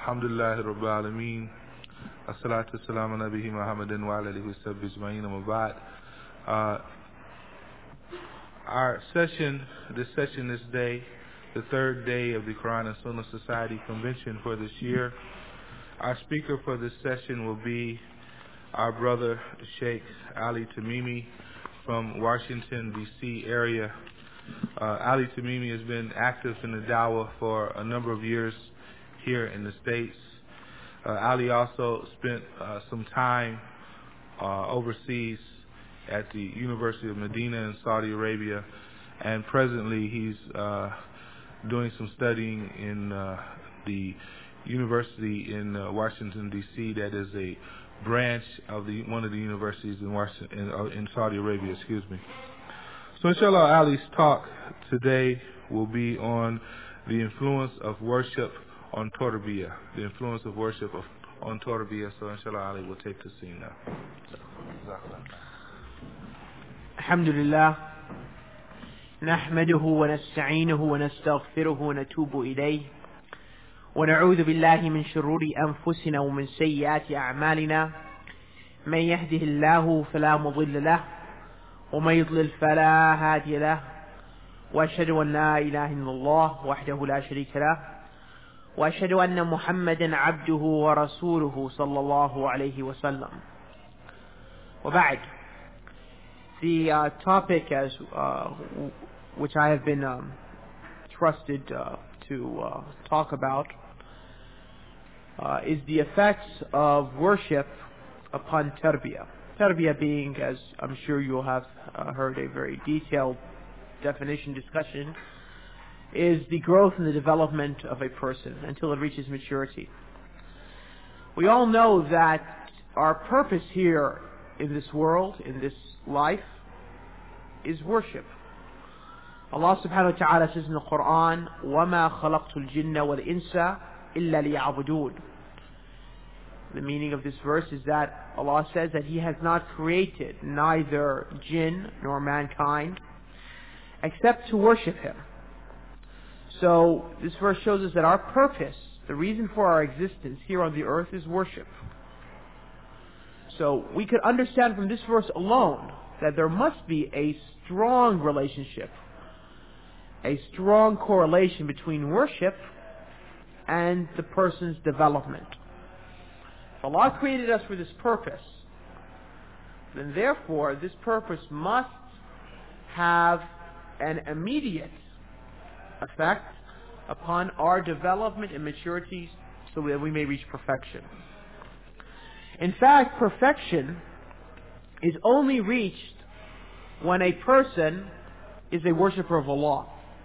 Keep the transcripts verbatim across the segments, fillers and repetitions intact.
Alhamdulillah Rabbil Alameen. As-salatu as-salamu ala nabihi Muhammadin wa ala alihi wa sahbihi ajma'in, amma ba'd. Uh, Our session, this session this day, the third day of the Quran and Sunnah Society Convention for this year. Our speaker for this session will be our brother Sheikh Ali Tamimi from Washington, D C area. Uh, Ali Tamimi has been active in the Dawah for a number of years here in the States. Uh, Ali also spent uh, some time uh, overseas at the University of Medina in Saudi Arabia, and presently he's uh, doing some studying in uh, the university in uh, Washington, D C that is a branch of the one of the universities in Washington, in, uh, in Saudi Arabia, excuse me. So inshallah, Ali's talk today will be on the influence of worship on Tarbiyah, the influence of worship of, on Tarbiyah. So inshallah, Ali will take the scene now. الحمد لله نحمده ونستعينه ونستغفره ونتوب إليه ونعوذ بالله من شرور أنفسنا ومن سيئات أعمالنا من يهده الله فلا مضل له ومن يضلل فلا هادي له وأشهد أن لا إله إلا الله وحده لا شريك له وأشهد أن محمدا عبده ورسوله صلى الله عليه وسلم. وبعد, the uh, topic as uh, which I have been um, trusted uh, to uh, talk about uh, is the effects of worship upon tarbiyah. Tarbiyah being, as I'm sure you'll have uh, heard a very detailed definition discussion, is the growth and the development of a person until it reaches maturity. We all know that our purpose here in this world, in this life, is worship. Allah subhanahu wa ta'ala says in the Quran, وَمَا خَلَقْتُ الْجِنَّ وَالْإِنسَ إِلَّا لِيَعْبُدُونَ. The meaning of this verse is that Allah says that He has not created neither jinn nor mankind except to worship Him. So this verse shows us that our purpose, the reason for our existence here on the earth, is worship. So we could understand from this verse alone that there must be a strong relationship, a strong correlation between worship and the person's development. If Allah created us for this purpose, then therefore this purpose must have an immediate effect upon our development and maturity so that we may reach perfection. In fact, perfection is only reached when a person is a worshipper of Allah.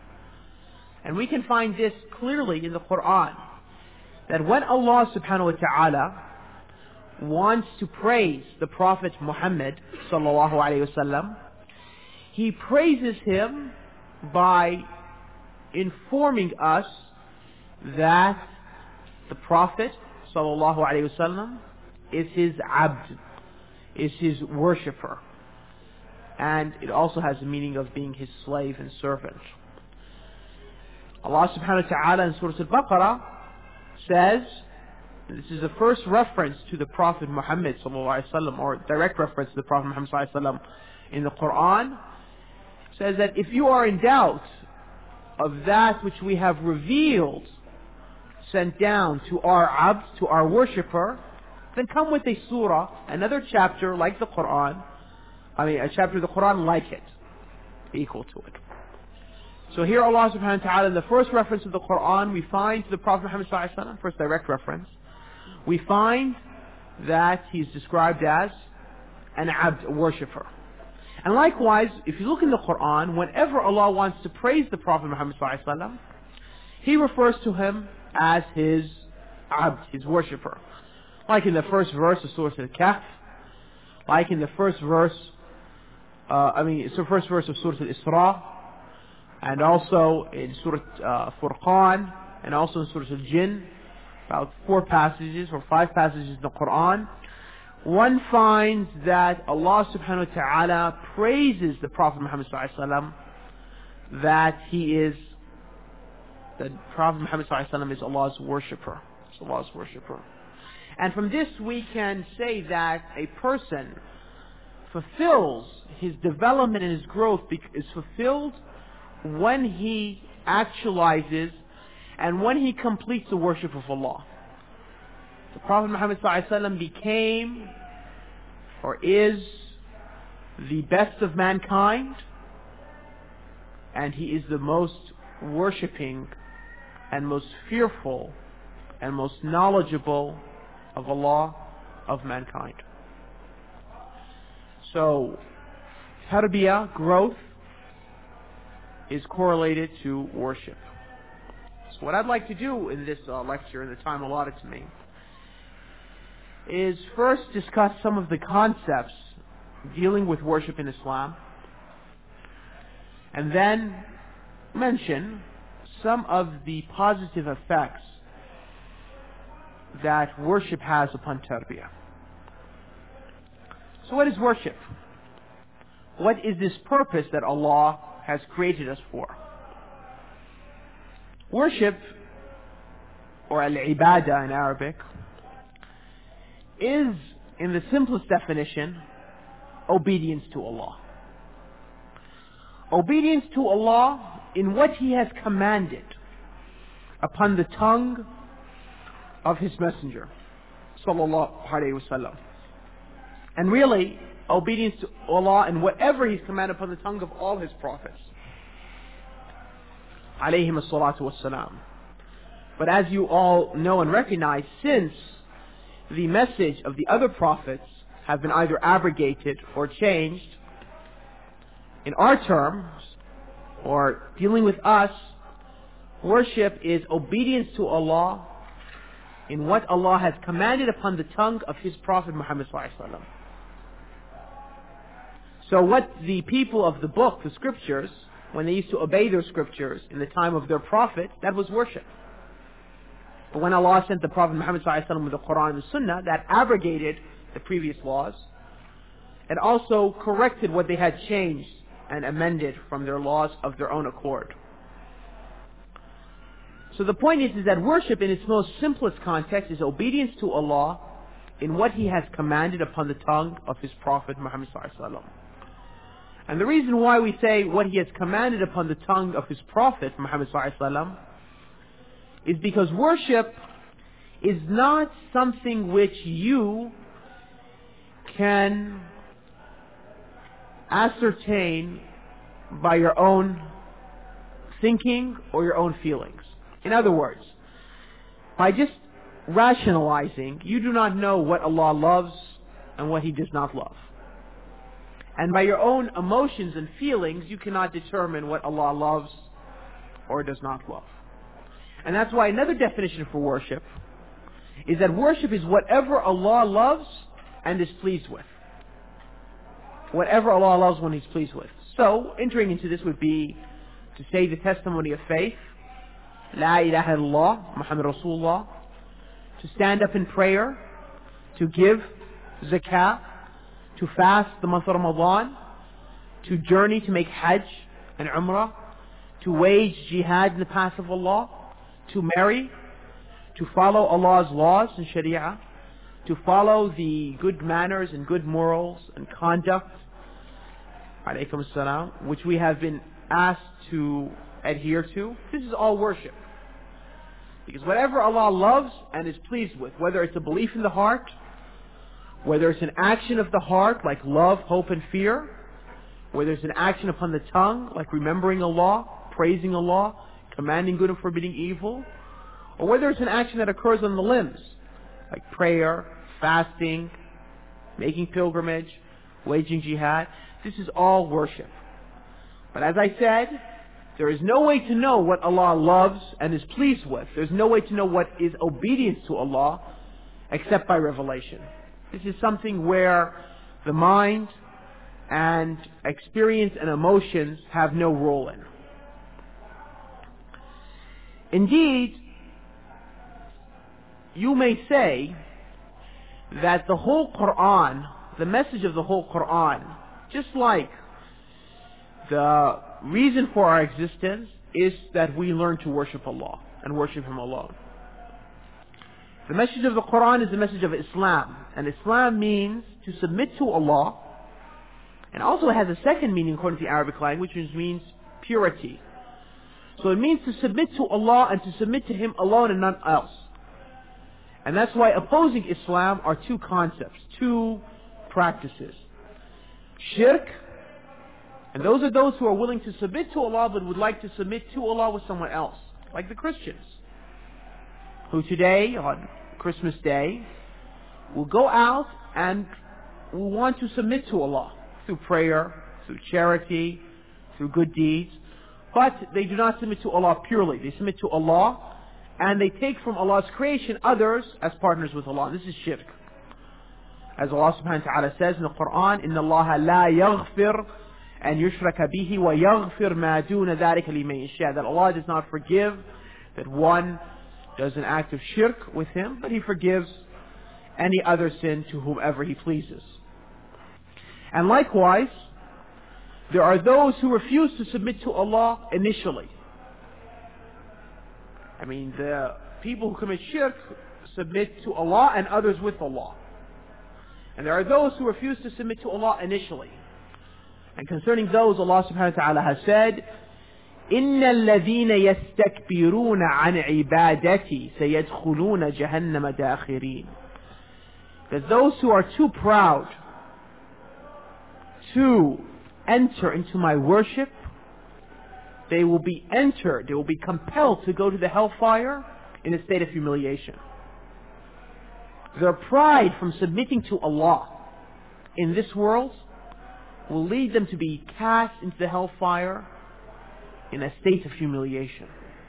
And we can find this clearly in the Quran, that when Allah subhanahu wa ta'ala wants to praise the Prophet Muhammad sallallahu alayhi wasallam, He praises him by informing us that the Prophet sallallahu alayhi wasallam is his abd, is his worshipper. And it also has the meaning of being his slave and servant. Allah subhanahu wa ta'ala in Surah Al-Baqarah says, this is the first reference to the Prophet Muhammad sallallahu alayhi wasallam, or direct reference to the Prophet Muhammad sallallahu alayhi wasallam in the Quran, says that if you are in doubt of that which we have revealed, sent down to our abd, to our worshipper, then come with a surah, another chapter like the Quran, I mean a chapter of the Quran like it, equal to it. So here Allah subhanahu wa ta'ala, in the first reference of the Quran, we find to the Prophet Muhammad sallallahu alaihi wasallam, first direct reference, we find that he's described as an abd, a worshipper. And likewise, if you look in the Quran, whenever Allah wants to praise the Prophet Muhammad sallallahu alaihi wasallam, He refers to him as his abd, his worshipper. Like in the first verse of Surah Al-Kahf, like in the first verse, uh, I mean, it's the first verse of Surah Al-Isra, and also in Surah uh, Furqan, and also in Surah Al-Jinn, about four passages or five passages in the Quran, one finds that Allah subhanahu wa ta'ala praises the Prophet Muhammad sallallahu alaihi wasallam, that he is, that Prophet Muhammad sallallahu alaihi wasallam is Allah's worshipper. It's Allah's worshipper. And from this we can say that a person fulfills his development and his growth is fulfilled when he actualizes and when he completes the worship of Allah. The Prophet Muhammad ﷺ became or is the best of mankind, and he is the most worshipping and most fearful and most knowledgeable of Allah of mankind. So, tarbiyah, growth, is correlated to worship. So what I'd like to do in this uh, lecture, in the time allotted to me, is first discuss some of the concepts dealing with worship in Islam, and then mention some of the positive effects that worship has upon tarbiyah. So what is worship? What is this purpose that Allah has created us for? Worship, or al-ibadah in Arabic, is, in the simplest definition, obedience to Allah. Obedience to Allah in what He has commanded upon the tongue of His Messenger, sallallahu alayhi wasallam. And really, obedience to Allah in whatever He's commanded upon the tongue of all His prophets, alayhim as-salatu was-salam. But as you all know and recognize, since the message of the other prophets have been either abrogated or changed, in our terms, or dealing with us, worship is obedience to Allah in what Allah has commanded upon the tongue of His Prophet Muhammad sallallahu alaihi wasallam. So what the people of the book, the scriptures, when they used to obey their scriptures in the time of their prophet, that was worship. But when Allah sent the Prophet Muhammad sallallahu alaihi wasallam with the Quran and the Sunnah, that abrogated the previous laws and also corrected what they had changed and amended from their laws of their own accord. So the point is, is that worship in its most simplest context is obedience to Allah in what He has commanded upon the tongue of His Prophet Muhammad sallallahu alaihi wasallam. And the reason why we say what He has commanded upon the tongue of His Prophet Muhammad sallallahu alaihi wasallam is because worship is not something which you can ascertain by your own thinking or your own feelings. In other words, by just rationalizing, you do not know what Allah loves and what He does not love. And by your own emotions and feelings, you cannot determine what Allah loves or does not love. And that's why another definition for worship is that worship is whatever Allah loves and is pleased with. Whatever Allah loves when He's pleased with. So, entering into this would be to say the testimony of faith, La ilaha illallah, Muhammad Rasulullah, to stand up in prayer, to give zakah, to fast the month of Ramadan, to journey to make hajj and umrah, to wage jihad in the path of Allah, to marry, to follow Allah's laws and sharia, to follow the good manners and good morals and conduct, alaykum as-salam, which we have been asked to adhere to. This is all worship. Because whatever Allah loves and is pleased with, whether it's a belief in the heart, whether it's an action of the heart like love, hope and fear, whether it's an action upon the tongue like remembering Allah, praising Allah, commanding good and forbidding evil, or whether it's an action that occurs on the limbs like prayer, fasting, making pilgrimage, waging jihad, this is all worship. But as I said, there is no way to know what Allah loves and is pleased with. There's no way to know what is obedience to Allah except by revelation. This is something where the mind and experience and emotions have no role in. Indeed, you may say that the whole Quran, the message of the whole Quran, just like the reason for our existence is that we learn to worship Allah and worship Him alone. The message of the Quran is the message of Islam. And Islam means to submit to Allah. And also it has a second meaning according to the Arabic language, which means purity. So it means to submit to Allah and to submit to Him alone and none else. And that's why opposing Islam are two concepts, two practices. Shirk, and those are those who are willing to submit to Allah but would like to submit to Allah with someone else. Like the Christians, who today, on Christmas Day, will go out and will want to submit to Allah through prayer, through charity, through good deeds. But they do not submit to Allah purely. They submit to Allah and they take from Allah's creation others as partners with Allah. This is shirk. As Allah subhanahu wa ta'ala says in the Quran, إِنَّ اللَّهَ لَا يَغْفِرْ أَنْ يُشْرَكَ بِهِ وَيَغْفِرْ مَا دُونَ ذَلِكَ لِمَنْ يَشَاءُ. That Allah does not forgive that one does an act of shirk with Him, but He forgives any other sin to whomever He pleases. And likewise, there are those who refuse to submit to Allah initially. I mean, the people who commit shirk submit to Allah and others with Allah. And there are those who refuse to submit to Allah initially. And concerning those, Allah subhanahu wa ta'ala has said, إِنَّ الَّذِينَ يَسْتَكْبِرُونَ عَنْ عِبَادَتِي سَيَدْخُلُونَ جَهَنَّمَ دَاخِرِينَ. That those who are too proud to enter into my worship, they will be entered, they will be compelled to go to the hellfire in a state of humiliation. Their pride from submitting to Allah in this world will lead them to be cast into the hellfire in a state of humiliation.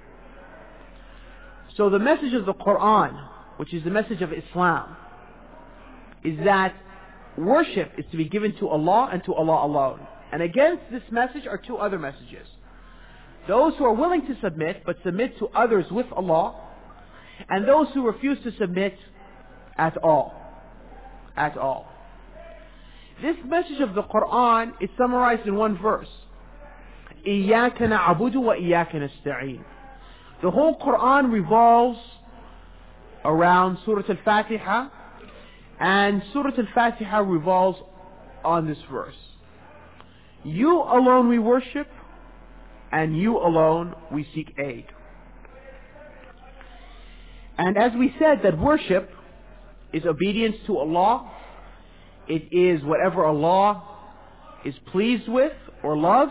So the message of the Quran, which is the message of Islam, is that worship is to be given to Allah and to Allah alone. And against this message are two other messages. Those who are willing to submit, but submit to others with Allah, and those who refuse to submit at all. At all. This message of the Quran is summarized in one verse. إِيَّاكَ نَعْبُدُ وَإِيَّاكَ نَسْتَعِينُ. The whole Quran revolves around Surah Al-Fatiha, and Surah Al-Fatiha revolves on this verse. You alone we worship, and you alone we seek aid. And as we said, that worship is obedience to Allah. It is whatever Allah is pleased with or loves,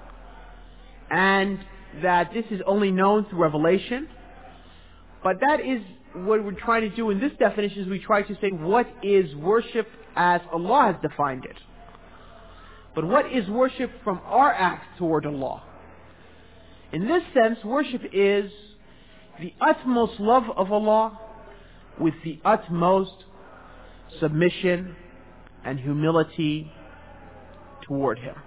and that this is only known through revelation. But that is what we're trying to do in this definition, is we try to say what is worship as Allah has defined it. But what is worship from our act toward Allah? In this sense, worship is the utmost love of Allah with the utmost submission and humility toward Him.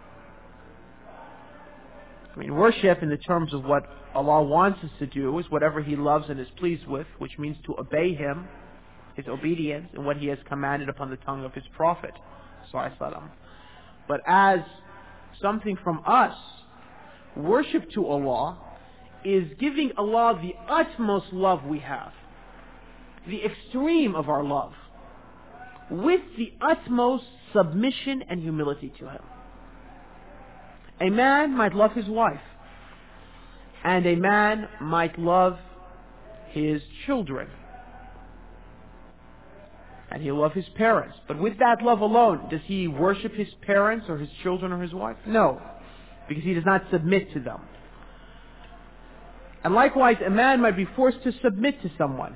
I mean, worship in the terms of what Allah wants us to do is whatever He loves and is pleased with, which means to obey Him, His obedience, and what He has commanded upon the tongue of His Prophet sallallahu alaihi wasallam. But as something from us, worship to Allah is giving Allah the utmost love we have, the extreme of our love, with the utmost submission and humility to Him. A man might love his wife, and a man might love his children, and he'll love his parents. But with that love alone, does he worship his parents or his children or his wife? No, because he does not submit to them. And likewise, a man might be forced to submit to someone.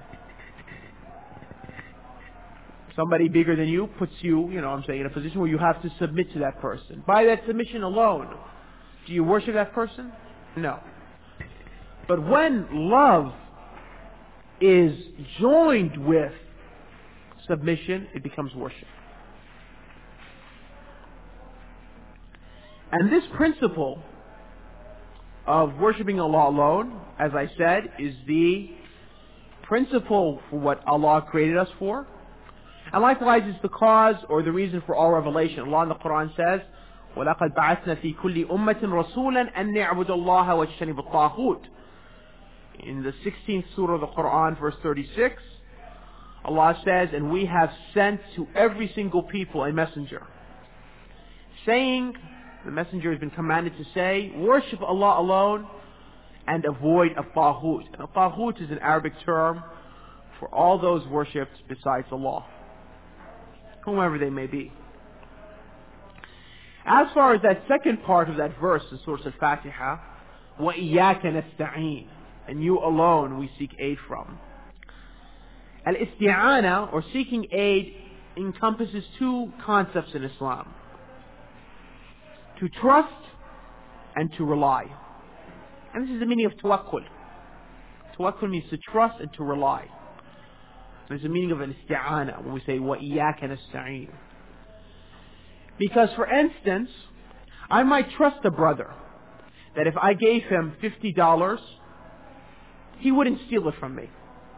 Somebody bigger than you puts you, you know what I'm saying, in a position where you have to submit to that person. By that submission alone, do you worship that person? No. But when love is joined with submission, it becomes worship. And this principle of worshiping Allah alone, as I said, is the principle for what Allah created us for. And likewise, it's the cause or the reason for all revelation. Allah in the Quran says, وَلَقَدْ بَعَثْنَا فِي كُلِّ أُمَّةٍ رَسُولًا أَنْ نَعْبُدَ اللَّهَ وَاجْتَنِبُ الطَّاغُوتَ. In the sixteenth surah of the Quran, verse thirty-six, Allah says, and we have sent to every single people a messenger, saying, the messenger has been commanded to say, worship Allah alone and avoid a taghut. And a taghut is an Arabic term for all those worshipped besides Allah, whomever they may be. As far as that second part of that verse in Surah Al-Fatiha, وَإِيَّاكَ نَسْتَعِينَ, and you alone we seek aid from. Al-isti'ana, or seeking aid, encompasses two concepts in Islam: to trust and to rely. And this is the meaning of tawakkul. Tawakkul means to trust and to rely. There's the meaning of an isti'ana when we say وَإِيَّاكَ نَسْتَعِينَ. Because, for instance, I might trust a brother that if I gave him fifty dollars, he wouldn't steal it from me.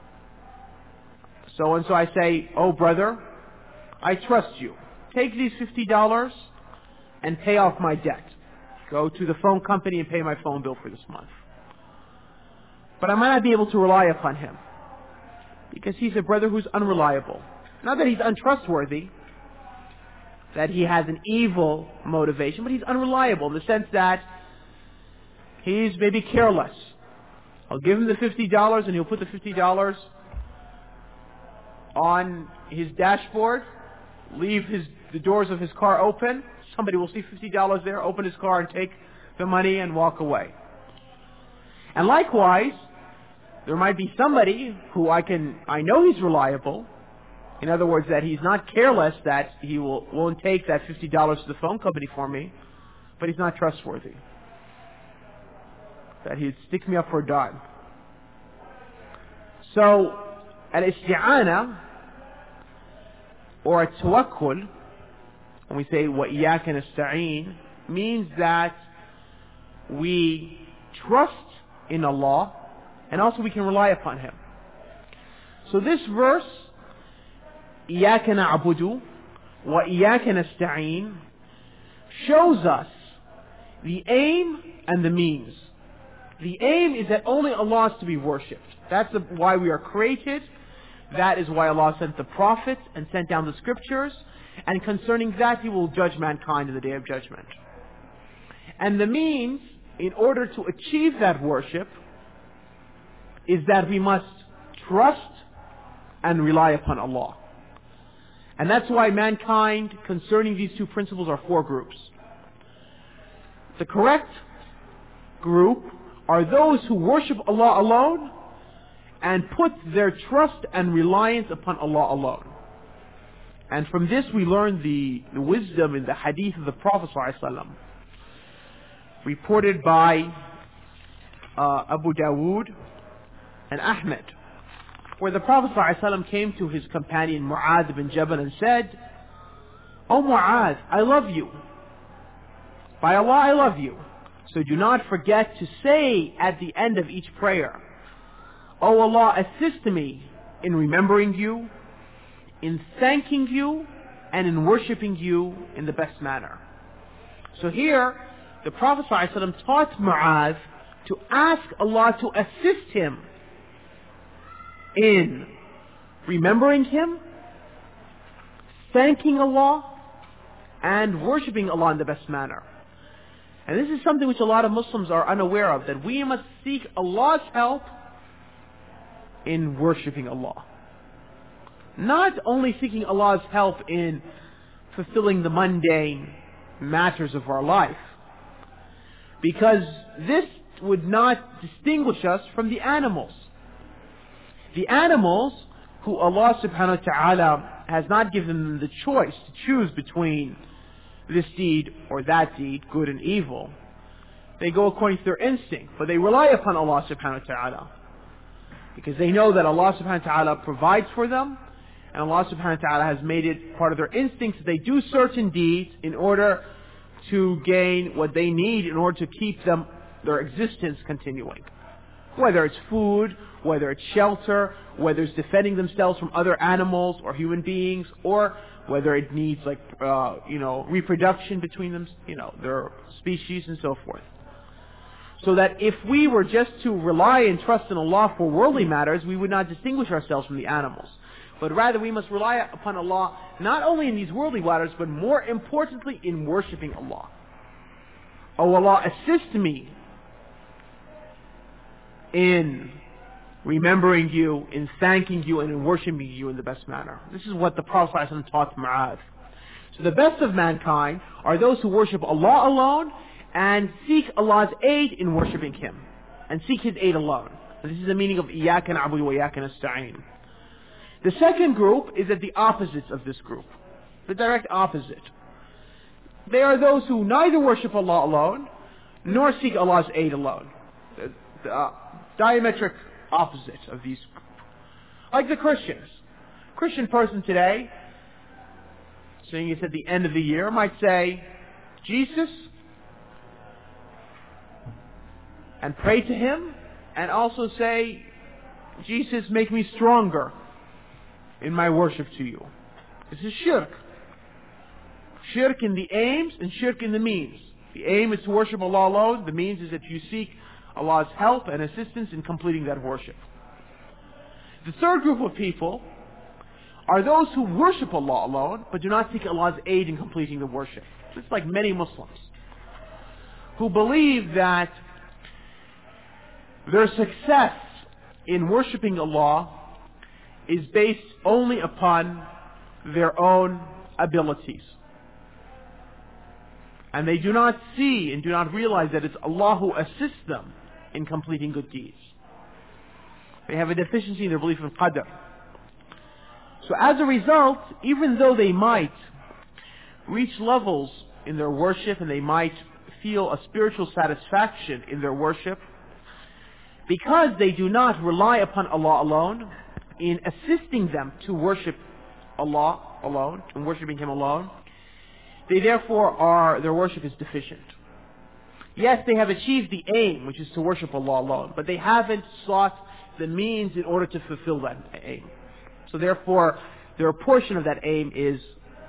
So and so I say, oh brother, I trust you. Take these fifty dollars and pay off my debt. Go to the phone company and pay my phone bill for this month. But I might not be able to rely upon him, because he's a brother who's unreliable. Not that he's untrustworthy, that he has an evil motivation, but he's unreliable in the sense that he's maybe careless. I'll give him the fifty dollars and he'll put the fifty dollars on his dashboard, leave his, the doors of his car open. Somebody will see fifty dollars there, open his car and take the money and walk away. And likewise, there might be somebody who I can, I know he's reliable. In other words, that he's not careless, that he will, won't take that fifty dollars to the phone company for me, but he's not trustworthy. That he'd stick me up for a dime. So, al-isti'ana, or at-tawakkul, when we say وَإِيَّاكَ نَسْتَعِينَ, means that we trust in Allah, and also we can rely upon Him. So this verse, إِيَّاكَ نَعْبُدُ وَإِيَّاكَ نَسْتَعِينَ, shows us the aim and the means. The aim is that only Allah is to be worshipped. That's the, why we are created. That is why Allah sent the prophets and sent down the scriptures. And concerning that, He will judge mankind in the Day of Judgment. And the means, in order to achieve that worship, is that we must trust and rely upon Allah. And that's why mankind, concerning these two principles, are four groups. The correct group are those who worship Allah alone and put their trust and reliance upon Allah alone. And from this we learn the, the wisdom in the hadith of the Prophet ﷺ, reported by uh, Abu Dawood and Ahmed, where the Prophet ﷺ came to his companion Mu'adh bin Jabal and said, "O Mu'adh, I love you. By Allah, I love you. So do not forget to say at the end of each prayer, O Allah, assist me in remembering you, in thanking you, and in worshipping you in the best manner." So here, the Prophet ﷺ taught Mu'adh to ask Allah to assist him in remembering Him, thanking Allah, and worshipping Allah in the best manner. And this is something which a lot of Muslims are unaware of, that we must seek Allah's help in worshipping Allah. Not only seeking Allah's help in fulfilling the mundane matters of our life, because this would not distinguish us from the animals. The animals, who Allah subhanahu wa ta'ala has not given them the choice to choose between this deed or that deed, good and evil, they go according to their instinct, but they rely upon Allah subhanahu wa ta'ala, because they know that Allah subhanahu wa ta'ala provides for them, and Allah subhanahu wa ta'ala has made it part of their instincts that they do certain deeds in order to gain what they need in order to keep them, their existence continuing. Whether it's food, whether it's shelter, whether it's defending themselves from other animals or human beings, or whether it needs like, uh, you know, reproduction between them, you know, their species and so forth. So that if we were just to rely and trust in Allah for worldly matters, we would not distinguish ourselves from the animals. but rather we must rely upon Allah not only in these worldly matters, but more importantly in worshipping Allah. Oh Allah, assist me in remembering you, in thanking you, and in worshipping you in the best manner. This is what the Prophet ﷺ taught Mu'adh. So the best of mankind are those who worship Allah alone and seek Allah's aid in worshipping Him, and seek His aid alone. And this is the meaning of إِيَّاكَ نَعْبُدُ وَإِيَّاكَ نَسْتَعِينُ. The second group is at the opposites of this group, the direct opposite. They are those who neither worship Allah alone, nor seek Allah's aid alone. The, the uh, diametric opposite of these groups. Like the Christians. Christian person today, seeing it's at the end of the year, might say, Jesus, and pray to Him, and also say, Jesus, make me stronger in my worship to you. This is shirk. Shirk in the aims and shirk in the means. The aim is to worship Allah alone. The means is that you seek Allah's help and assistance in completing that worship. The third group of people are those who worship Allah alone, but do not seek Allah's aid in completing the worship. It's like many Muslims who believe that their success in worshipping Allah is based only upon their own abilities. And they do not see and do not realize that it's Allah who assists them in completing good deeds. They have a deficiency in their belief in Qadr. So as a result, even though they might reach levels in their worship and they might feel a spiritual satisfaction in their worship, because they do not rely upon Allah alone in assisting them to worship Allah alone, in worshipping Him alone, they therefore are, their worship is deficient. Yes, they have achieved the aim, which is to worship Allah alone, but they haven't sought the means in order to fulfill that aim. So therefore, their portion of that aim is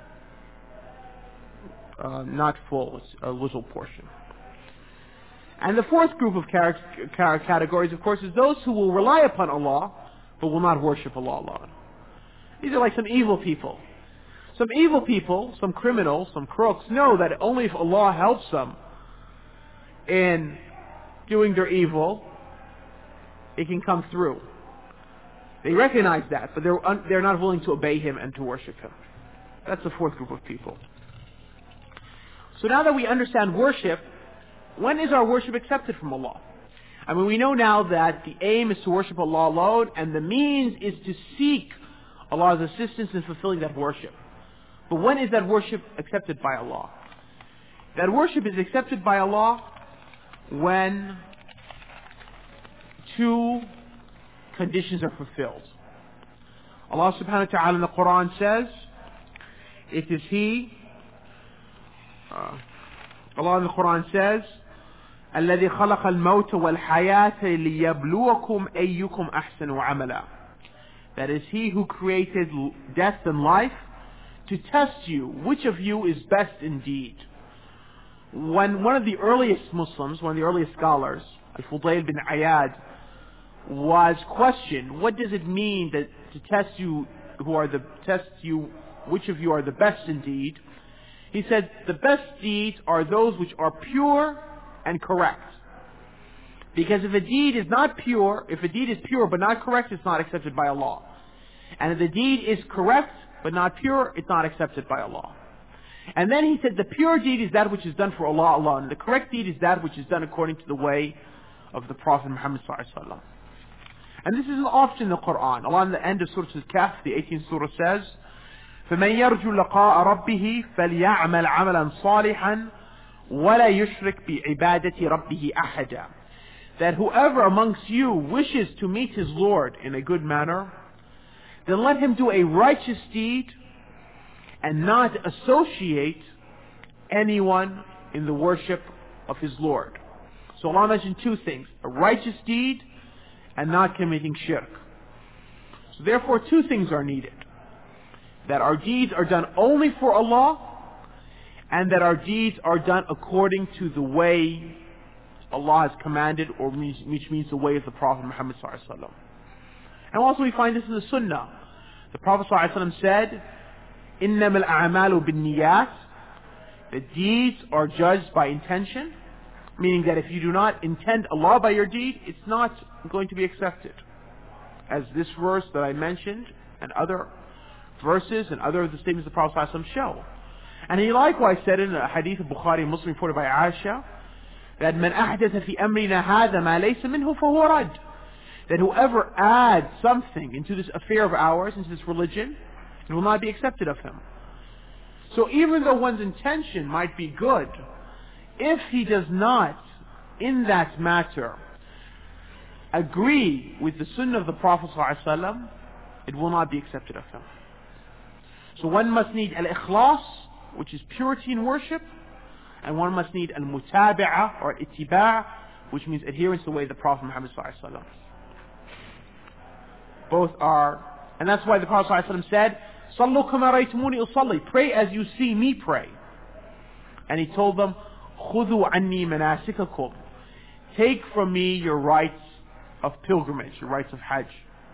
uh, not full, it's a little portion. And the fourth group of categories, of course, is those who will rely upon Allah, but will not worship Allah alone. These are like some evil people. Some evil people, some criminals, some crooks, know that only if Allah helps them in doing their evil, it can come through. They recognize that, but they're, un- they're not willing to obey Him and to worship Him. That's the fourth group of people. So now that we understand worship, when is our worship accepted from Allah? I mean, we know now that the aim is to worship Allah alone, and the means is to seek Allah's assistance in fulfilling that worship. But when is that worship accepted by Allah? That worship is accepted by Allah when two conditions are fulfilled. Allah subhanahu wa ta'ala in the Quran says, it is He, uh, Allah in the Quran says, الذي خلق الموت والحياة ليبلوكم أيكم أحسن عملا. That is He who created death and life to test you, which of you is best indeed. When one of the earliest Muslims, one of the earliest scholars, Al-Fudayl bin Ayad, was questioned, what does it mean that to test you who are the test you which of you are the best indeed? He said, the best deeds are those which are pure and correct. Because if a deed is not pure, if a deed is pure but not correct, it's not accepted by Allah. And if the deed is correct but not pure, it's not accepted by Allah. And then he said, the pure deed is that which is done for Allah alone. The correct deed is that which is done according to the way of the Prophet Muhammad sallallahu alaihi wasallam. And this is often in the Quran. Allah in the end of Surah Al-Kahf, the eighteenth surah says, فَمَنْ يَرْجُ لَقَاءَ رَبِّهِ فَلْيَعْمَلْ عَمَلًا صَالِحًا وَلَا يُشْرِكْ بِعِبَادَةِ رَبِّهِ أَحَدًا. That whoever amongst you wishes to meet his Lord in a good manner, then let him do a righteous deed and not associate anyone in the worship of his Lord. So Allah mentioned two things, a righteous deed and not committing shirk. So therefore two things are needed. That our deeds are done only for Allah, and that our deeds are done according to the way Allah has commanded, or which means the way of the Prophet Muhammad sallallahu alaihi wasallam. And also we find this in the Sunnah, The Prophet ﷺ said, إِنَّمَا الْأَعْمَالُ بِالنِّيَّاتِ, the deeds are judged by intention, meaning that if you do not intend Allah by your deed, it's not going to be accepted. As this verse that I mentioned, and other verses, and other of the statements of the Prophet ﷺ show. And he likewise said in a hadith of Bukhari and Muslim reported by Aisha, that مَنْ أَحْدَثَ فِي أَمْرِنَا هَذَا مَا لَيْسَ مِنْهُ فَهُوَ رَدٌّ, that whoever adds something into this affair of ours, into this religion, it will not be accepted of him. So even though one's intention might be good, if he does not, in that matter, agree with the sunnah of the Prophet ﷺ, it will not be accepted of him. So one must need al-ikhlas, which is purity in worship, and one must need al-mutabi'ah or ittiba', which means adherence to the way of the Prophet Muhammad ﷺ. Both are, and that's why the Prophet ﷺ said, "Sallu kama ra'aytumuni usalli," pray as you see me pray. And he told them, "Khudhu anni manasikakum," take from me your rites of pilgrimage, your rites of Hajj.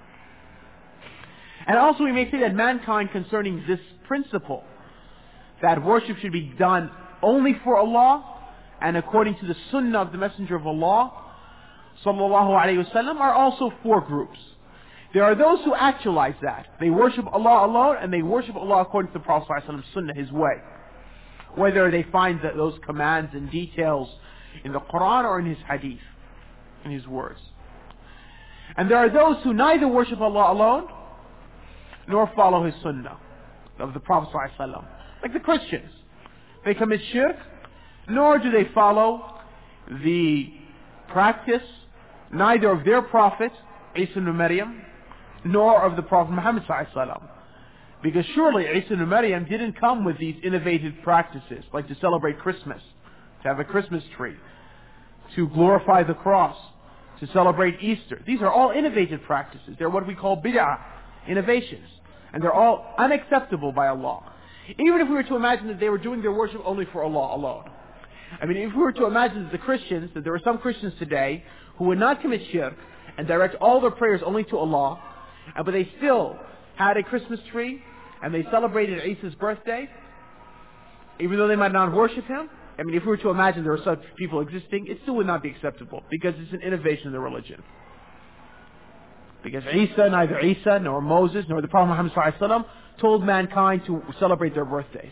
And also we may say that mankind concerning this principle, that worship should be done only for Allah and according to the sunnah of the Messenger of Allah sallallahu alayhi wasallam, are also four groups. There are those who actualize that. They worship Allah alone, and they worship Allah according to the Prophet sallallahu alayhi wasallam's sunnah, his way. Whether they find that those commands and details in the Quran or in his hadith, in his words. And there are those who neither worship Allah alone nor follow his sunnah of the Prophet ﷺ. Like the Christians. They commit shirk, nor do they follow the practice neither of their prophet, Isa ibn Maryam, nor of the Prophet Muhammad ﷺ. Because surely Isa ibn Maryam didn't come with these innovative practices, like to celebrate Christmas, to have a Christmas tree, to glorify the cross, to celebrate Easter. These are all innovative practices. They're what we call bid'ah, innovations. And they're all unacceptable by Allah. Even if we were to imagine that they were doing their worship only for Allah alone. I mean, if we were to imagine that the Christians, that there are some Christians today who would not commit shirk and direct all their prayers only to Allah, but they still had a Christmas tree and they celebrated Isa's birthday, even though they might not worship him. I mean, if we were to imagine there are such people existing, it still would not be acceptable because it's an innovation in the religion. Because Isa, neither Isa nor Moses nor the Prophet Muhammad sallallahu alaihi wasallam told mankind to celebrate their birthdays.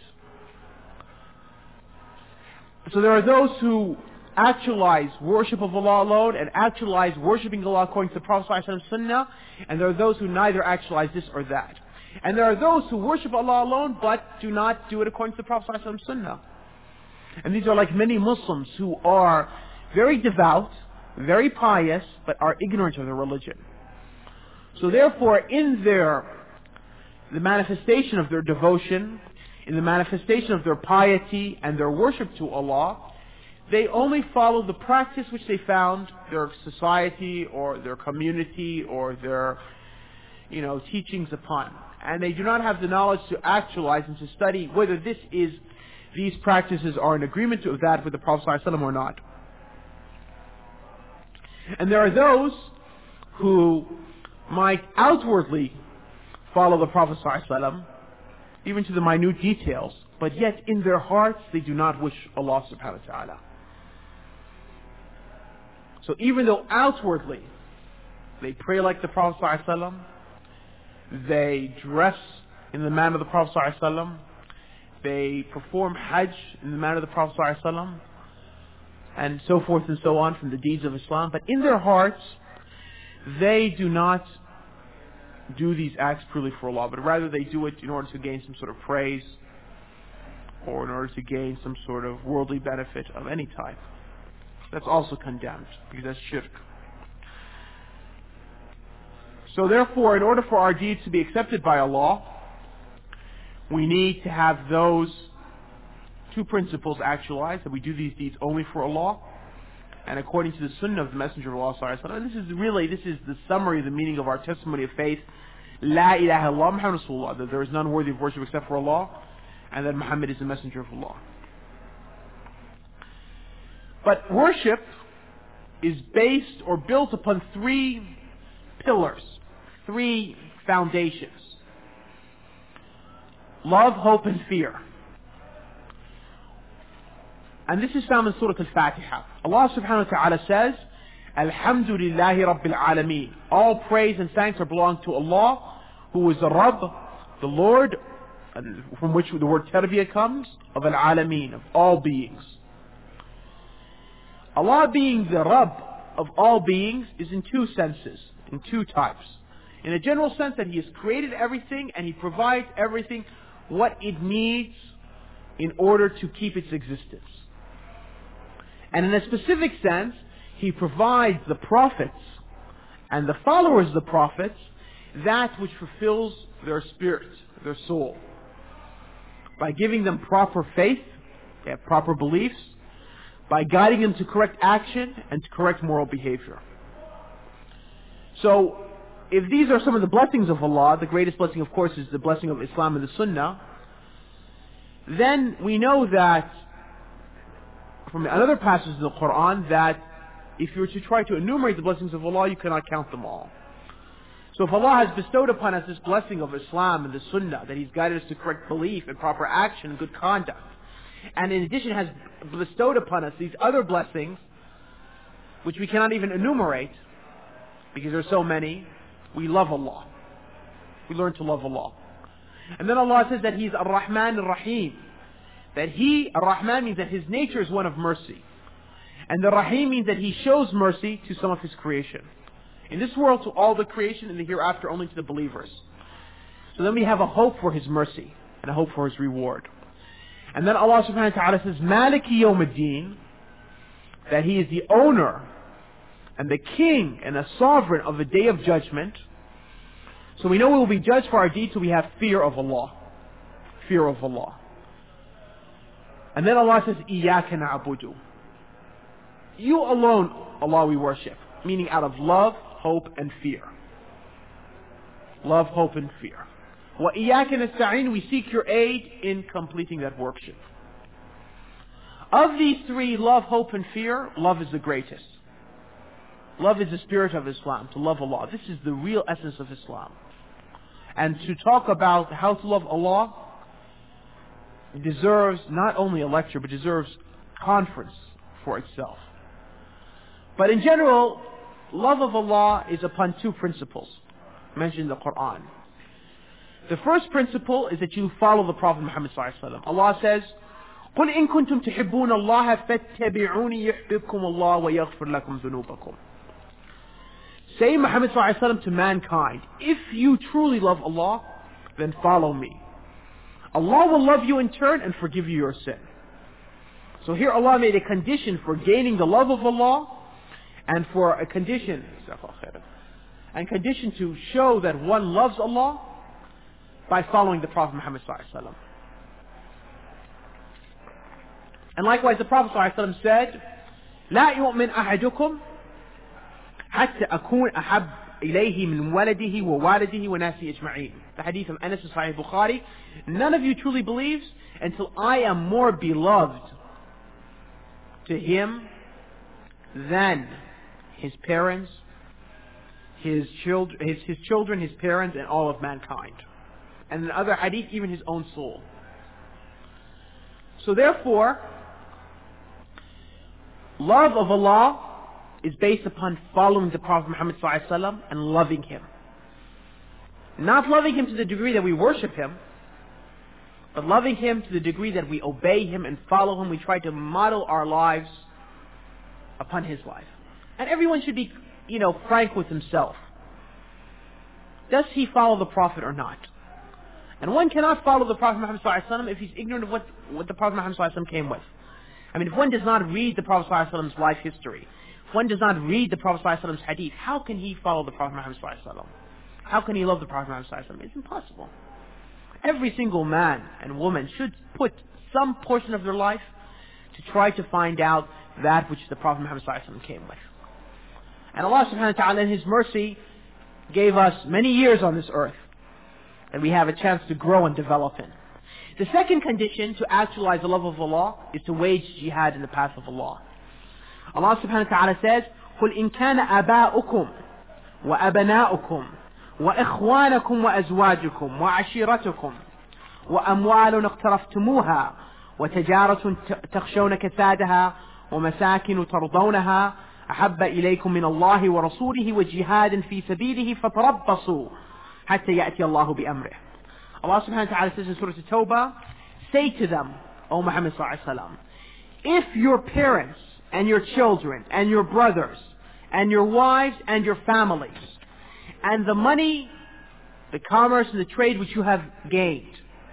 So there are those who actualize worship of Allah alone and actualize worshipping Allah according to the Prophet sallallahu alaihi wasallam sunnah, and there are those who neither actualize this or that. And there are those who worship Allah alone but do not do it according to the Prophet sallallahu alaihi wasallam sunnah. And these are like many Muslims who are very devout, very pious, but are ignorant of their religion. So therefore, in their, the manifestation of their devotion, in the manifestation of their piety and their worship to Allah, they only follow the practice which they found their society or their community or their, you know, teachings upon. And they do not have the knowledge to actualize and to study whether this is, these practices are in agreement with that with the Prophet ﷺ or not. And there are those who might outwardly follow the Prophet ﷺ, even to the minute details, but yet in their hearts they do not wish Allah subhanahu wa ta'ala. So even though outwardly they pray like the Prophet ﷺ, they dress in the manner of the Prophet ﷺ, they perform Hajj in the manner of the Prophet ﷺ, and so forth and so on from the deeds of Islam, but in their hearts they do not do these acts purely for Allah, but rather they do it in order to gain some sort of praise or in order to gain some sort of worldly benefit of any type. That's also condemned because that's shirk. So therefore, in order for our deeds to be accepted by Allah, we need to have those two principles actualized, that we do these deeds only for Allah and according to the sunnah of the Messenger of Allah sallallahu alaihi wasallam. This is really, this is the summary of the meaning of our testimony of faith. La ilaha illallah Muhammad Rasulullah, that there is none worthy of worship except for Allah, and that Muhammad is the Messenger of Allah. But worship is based or built upon three pillars, three foundations. love, hope, and fear. And this is found in Surah Al-Fatiha. Allah subhanahu wa ta'ala says, Alhamdulillahi Rabbil Alameen. All praise and thanks are belong to Allah, who is the Rabb, the Lord, and from which the word tarbiyah comes, of Al-Alameen, of all beings. Allah being the Rabb of all beings is in two senses, in two types. In a general sense that He has created everything and He provides everything what it needs in order to keep its existence. And in a specific sense, He provides the prophets and the followers of the prophets that which fulfills their spirit, their soul, by giving them proper faith, they have proper beliefs, by guiding them to correct action and to correct moral behavior. So, if these are some of the blessings of Allah, the greatest blessing of course is the blessing of Islam and the Sunnah, then we know that from another passage of the Quran that if you were to try to enumerate the blessings of Allah, you cannot count them all. So if Allah has bestowed upon us this blessing of Islam and the Sunnah, that He's guided us to correct belief and proper action and good conduct, and in addition has bestowed upon us these other blessings, which we cannot even enumerate, because there are so many, we love Allah. We learn to love Allah. And then Allah says that He's Ar-Rahman Ar-Rahim. That He, Ar-Rahman, means that His nature is one of mercy. And the Rahim means that He shows mercy to some of His creation. In this world to all the creation, and the hereafter only to the believers. So then we have a hope for His mercy, and a hope for His reward. And then Allah subhanahu wa ta'ala says, Maliki Yawmuddin, that He is the owner, and the king, and the sovereign of the day of judgment. So we know we will be judged for our deeds, so we have fear of Allah. Fear of Allah. And then Allah says, Iyaka na'budu. You alone, Allah, we worship. Meaning out of love, hope, and fear. Love, hope, and fear. Wa iyaka nasta'in, we seek your aid in completing that worship. Of these three, love, hope, and fear, love is the greatest. Love is the spirit of Islam, to love Allah. This is the real essence of Islam. And to talk about how to love Allah deserves not only a lecture, but deserves conference for itself. But in general, love of Allah is upon two principles mentioned in the Quran. The first principle is that you follow the Prophet Muhammad sallallahu alaihi wasallam. Allah says, قُلْ إِن كُنْتُمْ تُحِبُّونَ اللَّهَ فَاتَّبِعُونِي يُحْبِبْكُمُ اللَّهُ وَيَغْفِرْ لَكُمْ ذُنُوبَكُمْ. Say Muhammad sallallahu alaihi wasallam to mankind, if you truly love Allah, then follow me. Allah will love you in turn and forgive you your sin. So here Allah made a condition for gaining the love of Allah, and for a condition, and condition to show that one loves Allah by following the Prophet Muhammad sallallahu alaihi wasallam. And likewise the Prophet sallallahu alaihi wasallam said, لا يؤمن أحدكم حتى أكون أحب إليه من ولده ووالده وناسه أجمعين. The hadith of Anas in Sahih Bukhari. None of you truly believes until I am more beloved to him than his parents, his children, his, his children, his parents, and all of mankind. And in other hadith, even his own soul. So therefore, love of Allah is based upon following the Prophet Muhammad sallallahu alaihi wasallam and loving him. Not loving him to the degree that we worship him, but loving him to the degree that we obey him and follow him. We try to model our lives upon his life. And everyone should be, you know, frank with himself. Does he follow the Prophet or not? And one cannot follow the Prophet Muhammad sallallahu alaihi wasallam if he's ignorant of what, what the Prophet Muhammad sallallahu alaihi wasallam came with. I mean, if one does not read the Prophet sallallahu alaihi wasallam's life history, if one does not read the Prophet sallallahu alaihi wasallam's hadith, how can he follow the Prophet Muhammad sallallahu alaihi wasallam? How can he love the Prophet Muhammad sallallahu alaihi wasallam? It's impossible. Every single man and woman should put some portion of their life to try to find out that which the Prophet Muhammad sallallahu alaihi wasallam came with. And Allah subhanahu wa ta'ala in His mercy gave us many years on this earth that we have a chance to grow and develop in. The second condition to actualize the love of Allah is to wage jihad in the path of Allah. Allah subhanahu wa ta'ala says, قُلْ إِن كَانَ آبَاؤُكُمْ وَأَبْنَاؤُكُمْ وَإِخْوَانَكُمْ وَأَزْوَاجُكُمْ وَعَشِيرَتُكُمْ وأموال اقترفتموها وتجارة تخشون كسادها ومساكن ترضونها أحب إليكم من الله ورسوله وجهاد في سبيله فتربصوا حتى يأتي الله بأمره. Allah subhanahu wa ta'ala says in Surah At-Tawbah, say to them, O Muhammad sallallahu alaihi wasallam, if your parents and your children and your brothers and your wives and your families and the money, the commerce and the trade which you have gained,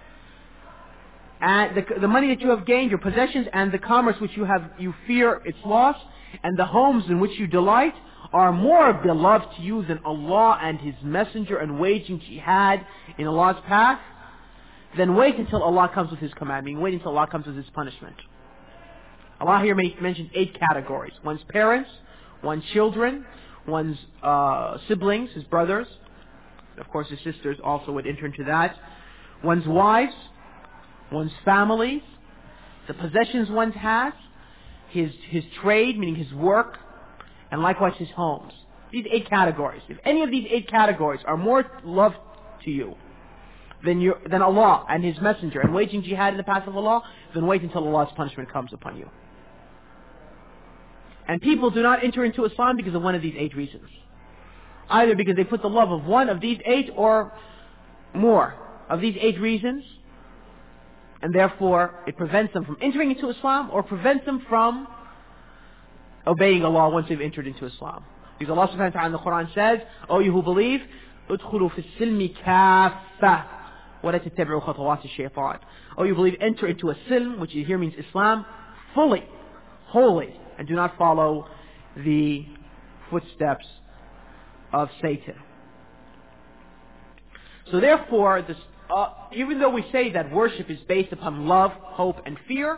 and the, the money that you have gained, your possessions and the commerce which you have, you fear its loss, and the homes in which you delight are more beloved to you than Allah and His Messenger and waging jihad in Allah's path, then wait until Allah comes with His commandment. Wait until Allah comes with His punishment. Allah here mentioned eight categories. One's parents, one's children, one's uh, siblings, his brothers, of course his sisters also would enter into that, one's wives, one's families, the possessions one has, his, his trade, meaning his work, and likewise his homes. These eight categories. If any of these eight categories are more loved to you than, your, than Allah and His Messenger and waging jihad in the path of Allah, then wait until Allah's punishment comes upon you. And people do not enter into Islam because of one of these eight reasons. Either because they put the love of one of these eight or more of these eight reasons, and therefore it prevents them from entering into Islam or prevents them from obeying Allah once they've entered into Islam. Because Allah subhanahu wa ta'ala in the Quran says, O you who believe, ادخلوا في السلم كافة ولا تتبعوا خطوات الشيطان. O you believe, enter into a silm, which here means Islam, fully, wholly, and do not follow the footsteps of Satan. So therefore, this, uh, even though we say that worship is based upon love, hope, and fear,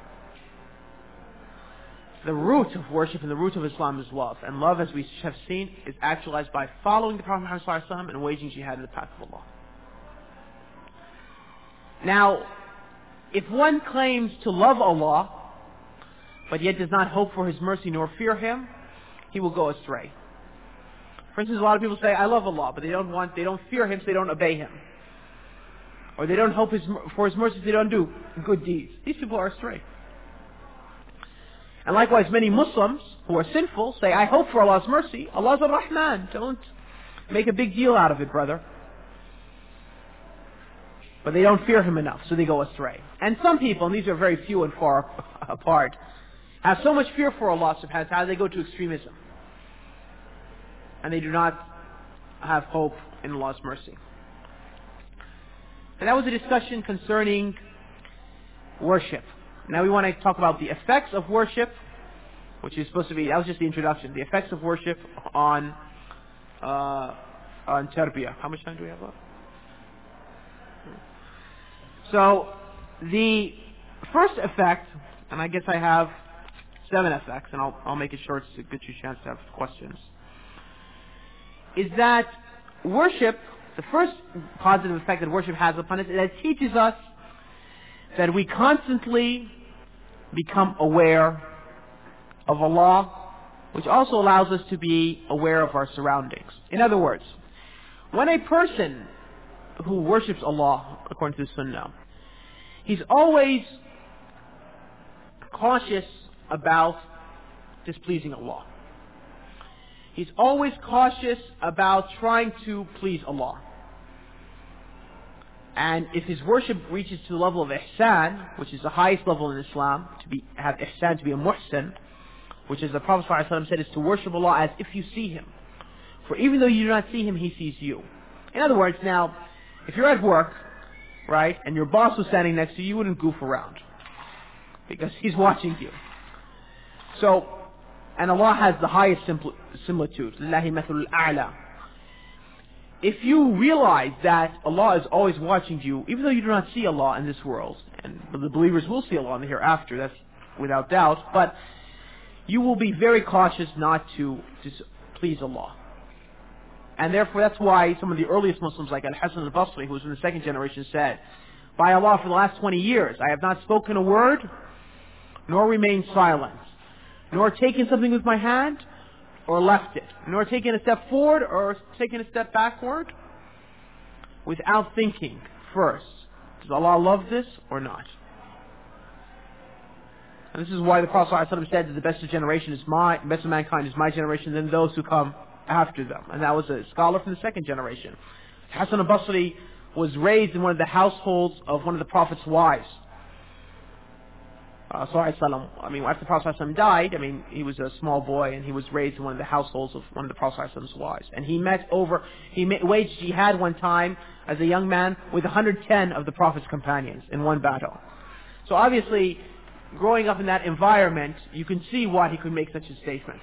the root of worship and the root of Islam is love. And love, as we have seen, is actualized by following the Prophet Muhammad sallallahu alaihi wasallam and waging jihad in the path of Allah. Now, if one claims to love Allah, but yet does not hope for His mercy nor fear Him, he will go astray. For instance, a lot of people say, I love Allah, but they don't want, they don't fear Him, so they don't obey Him. Or they don't hope his, for His mercy, so they don't do good deeds. These people are astray. And likewise, many Muslims who are sinful say, I hope for Allah's mercy. Allah's Ar-Rahman. Don't make a big deal out of it, brother. But they don't fear Him enough, so they go astray. And some people, and these are very few and far apart, have so much fear for Allah subhanahu wa ta'ala, they go to extremism. And they do not have hope in Allah's mercy. And that was a discussion concerning worship. Now we want to talk about the effects of worship, which is supposed to be, that was just the introduction, the effects of worship on uh, on tarbiyah. How much time do we have left? So, the first effect, and I guess I have seven effects, and I'll, I'll make it short to get you a chance to have questions, is that worship, the first positive effect that worship has upon us, is that it teaches us that we constantly become aware of Allah, which also allows us to be aware of our surroundings. In other words, when a person who worships Allah, according to the Sunnah, he's always cautious about displeasing Allah. He's always cautious about trying to please Allah. And if his worship reaches to the level of ihsan, which is the highest level in Islam, to be have ihsan, to be a muhsin, which is the Prophet ﷺ said, is to worship Allah as if you see Him. For even though you do not see Him, He sees you. In other words, now, if you're at work, right, and your boss was standing next to you, you wouldn't goof around. Because He's watching you. So, and Allah has the highest similitude. Lillahi mathalul a'la. If you realize that Allah is always watching you, even though you do not see Allah in this world, and the believers will see Allah in the hereafter, that's without doubt, but you will be very cautious not to displease Allah. And therefore that's why some of the earliest Muslims like Al-Hasan al-Basri, who was in the second generation, said, by Allah, for the last twenty years, I have not spoken a word, nor remained silent, nor taken something with my hand, or left it, nor taken a step forward or taken a step backward, without thinking first Does Allah love this or not? And this is why the Prophet ﷺ said that the best of generation is my, the best of mankind is my generation, then those who come after them. And that was a scholar from the second generation. Hassan al-Basri was raised in one of the households of one of the Prophet's wives. Uh, I mean, after the Prophet ﷺ died, I mean, he was a small boy and he was raised in one of the households of one of the Prophet ﷺ's wives. And he met over, he met, waged jihad one time as a young man with one hundred ten of the Prophet's companions in one battle. So obviously, growing up in that environment, you can see why he could make such a statement.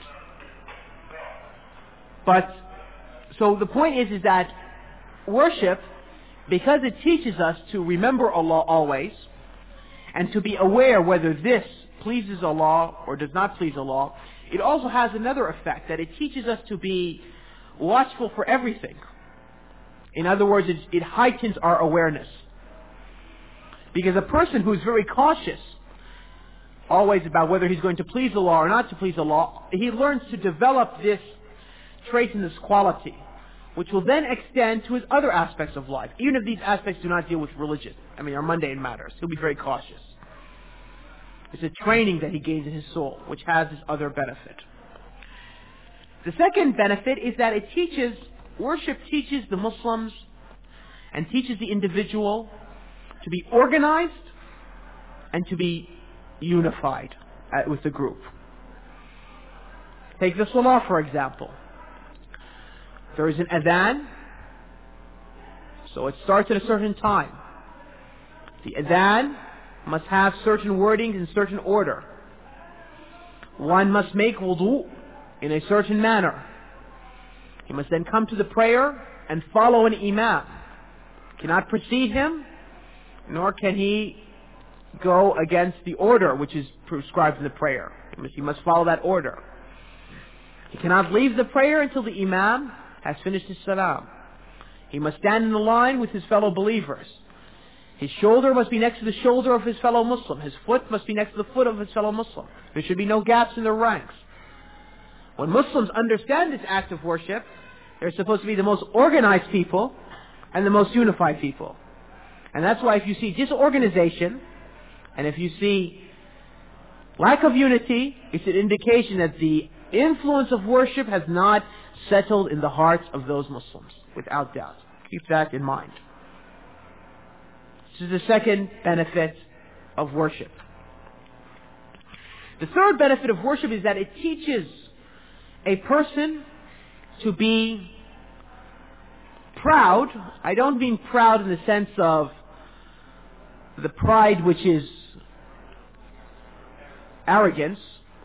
But, so the point is, is that worship, because it teaches us to remember Allah always, and to be aware whether this pleases Allah or does not please Allah, it also has another effect, that it teaches us to be watchful for everything. In other words, it, it heightens our awareness. Because a person who is very cautious always about whether he's going to please Allah or not to please Allah, he learns to develop this trait and this quality, which will then extend to his other aspects of life, even if these aspects do not deal with religion. I mean, are mundane matters. He'll be very cautious. It's a training that he gains in his soul, which has this other benefit. The second benefit is that it teaches, worship teaches the Muslims and teaches the individual to be organized and to be unified uh, with the group. Take the Salah, for example. There is an adhan, so it starts at a certain time. The adhan must have certain wordings in certain order. One must make wudu in a certain manner. He must then come to the prayer and follow an imam. Cannot precede him, nor can he go against the order which is prescribed in the prayer. He must, he must follow that order. He cannot leave the prayer until the imam has finished his salam. He must stand in the line with his fellow believers. His shoulder must be next to the shoulder of his fellow Muslim. His foot must be next to the foot of his fellow Muslim. There should be no gaps in their ranks. When Muslims understand this act of worship, they're supposed to be the most organized people and the most unified people. And that's why if you see disorganization, and if you see lack of unity, it's an indication that the influence of worship has not settled in the hearts of those Muslims, without doubt. Keep that in mind. This is the second benefit of worship. The third benefit of worship is that it teaches a person to be proud. I don't mean proud in the sense of the pride which is arrogance.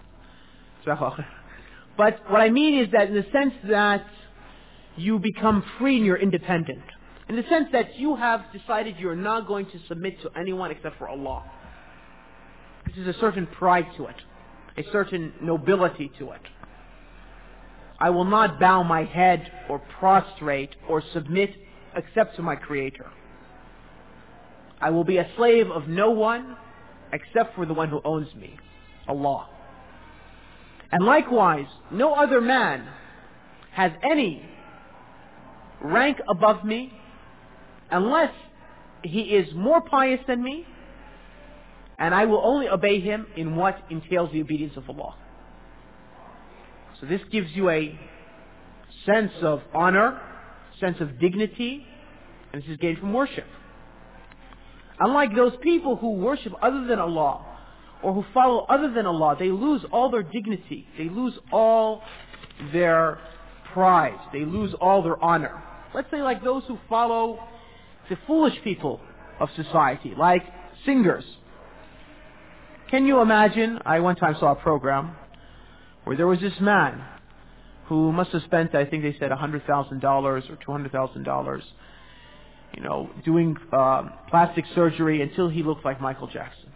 But what I mean is that in the sense that you become free and you're independent. In the sense that you have decided you're not going to submit to anyone except for Allah. There's a certain pride to it. A certain nobility to it. I will not bow my head or prostrate or submit except to my Creator. I will be a slave of no one except for the one who owns me, Allah. And likewise, no other man has any rank above me unless he is more pious than me, and I will only obey him in what entails the obedience of Allah. So this gives you a sense of honor, sense of dignity, and this is gained from worship. Unlike those people who worship other than Allah, or who follow other than Allah, they lose all their dignity. They lose all their pride. They lose all their honor. Let's say like those who follow the foolish people of society, like singers. Can you imagine, I one time saw a program where there was this man who must have spent, I think they said one hundred thousand dollars or two hundred thousand dollars, you know, doing uh, plastic surgery until he looked like Michael Jackson.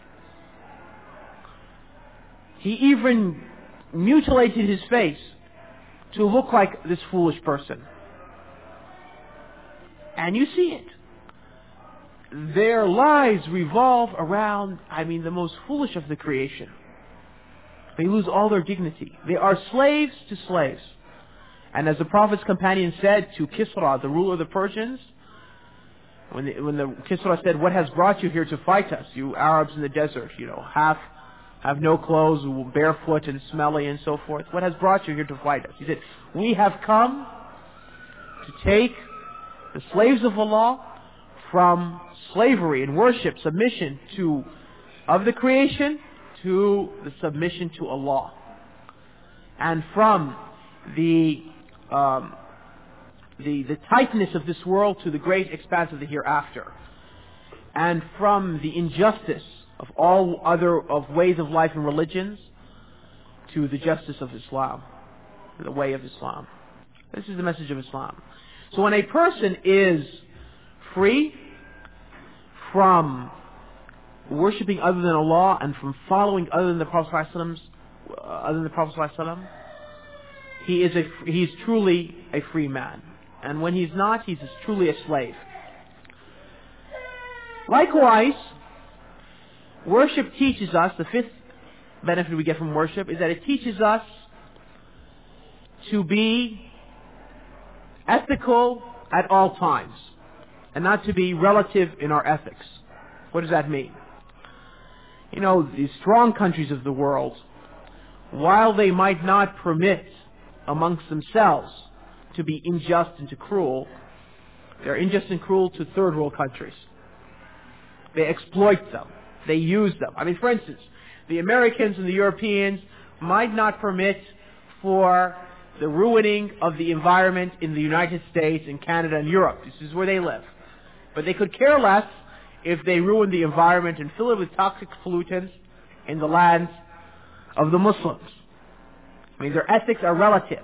He even mutilated his face to look like this foolish person. And you see it. Their lives revolve around, I mean, the most foolish of the creation. They lose all their dignity. They are slaves to slaves. And as the Prophet's companion said to Kisra, the ruler of the Persians, When the, when the Kisra said, what has brought you here to fight us? You Arabs in the desert, you know, half have no clothes, barefoot and smelly and so forth. What has brought you here to fight us? He said, we have come to take the slaves of Allah from slavery and worship, submission to, of the creation, to the submission to Allah. And from the, um, the, the tightness of this world to the great expanse of the hereafter. And from the injustice of all other of ways of life and religions to the justice of Islam, the way of Islam. This is the message of Islam. So when a person is free from worshipping other than Allah and from following other than the Prophet ﷺ, other than the Prophet ﷺ, he is a he is truly a free man. And when he's not, he's truly a slave. Likewise, worship teaches us, the fifth benefit we get from worship is that it teaches us to be ethical at all times and not to be relative in our ethics. What does that mean? You know, the strong countries of the world, while they might not permit amongst themselves to be unjust and to cruel, they're unjust and cruel to third world countries. They exploit them. They use them. I mean, for instance, the Americans and the Europeans might not permit for the ruining of the environment in the United States and Canada and Europe. This is where they live. But they could care less if they ruin the environment and fill it with toxic pollutants in the lands of the Muslims. I mean, their ethics are relative.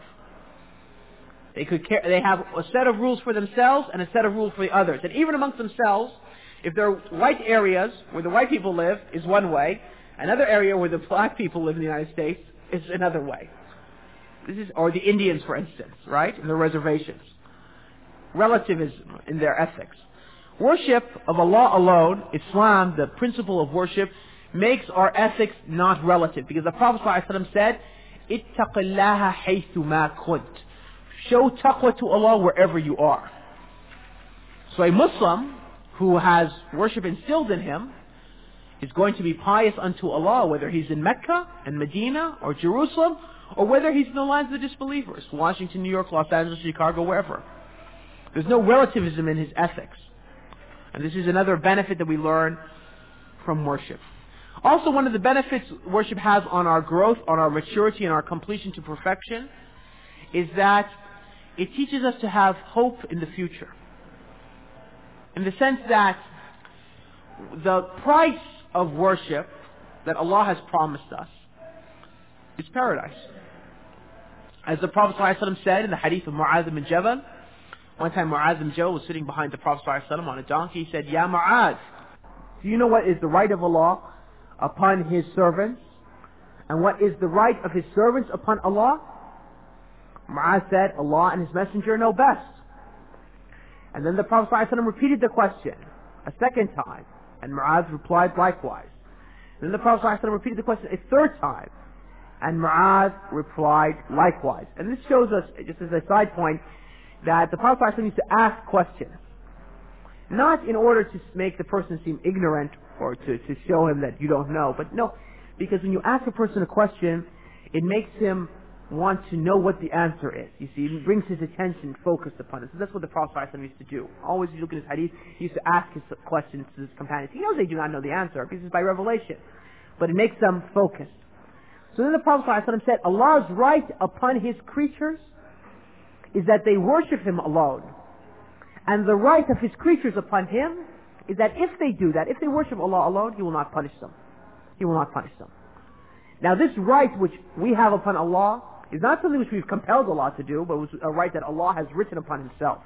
They could care, they have a set of rules for themselves and a set of rules for the others. And even amongst themselves, if there are white areas where the white people live is one way, another area where the black people live in the United States is another way. This is, or the Indians, for instance, right, in the reservations. Relativism in their ethics. Worship of Allah alone, Islam, the principle of worship, makes our ethics not relative. Because the Prophet ﷺ said, اتَّقِ اللَّهَ حَيْثُ مَا كُنْتَ. Show taqwa to Allah wherever you are. So a Muslim who has worship instilled in him is going to be pious unto Allah, whether he's in Mecca and Medina or Jerusalem, or whether he's in the lands of the disbelievers, Washington, New York, Los Angeles, Chicago, wherever. There's no relativism in his ethics. And this is another benefit that we learn from worship. Also, one of the benefits worship has on our growth, on our maturity, and our completion to perfection is that it teaches us to have hope in the future. In the sense that the price of worship that Allah has promised us is paradise. As the Prophet ﷺ said in the hadith of Mu'adh ibn Jabal, one time Mu'adh ibn Jabal was sitting behind the Prophet ﷺ on a donkey. He said, Ya Mu'adh, do you know what is the right of Allah upon His servants? And what is the right of His servants upon Allah? Mu'adh said, Allah and His Messenger know best. And then the Prophet ﷺ repeated the question a second time. And Mu'adh replied likewise. And then the Prophet ﷺ repeated the question a third time. And Mu'adh replied likewise. And this shows us, just as a side point, that the Prophet ﷺ used to ask questions. Not in order to make the person seem ignorant or to, to show him that you don't know. But no, because when you ask a person a question, it makes him want to know what the answer is. You see, it brings his attention focused upon it. So that's what the Prophet ﷺ used to do. Always, you look at his hadith, he used to ask his questions to his companions. He knows they do not know the answer because it's by revelation. But it makes them focused. So then the Prophet ﷺ said, Allah's right upon His creatures is that they worship Him alone. And the right of His creatures upon Him is that if they do that, if they worship Allah alone, He will not punish them. He will not punish them. Now this right which we have upon Allah is not something which we've compelled Allah to do, but it was a right that Allah has written upon Himself.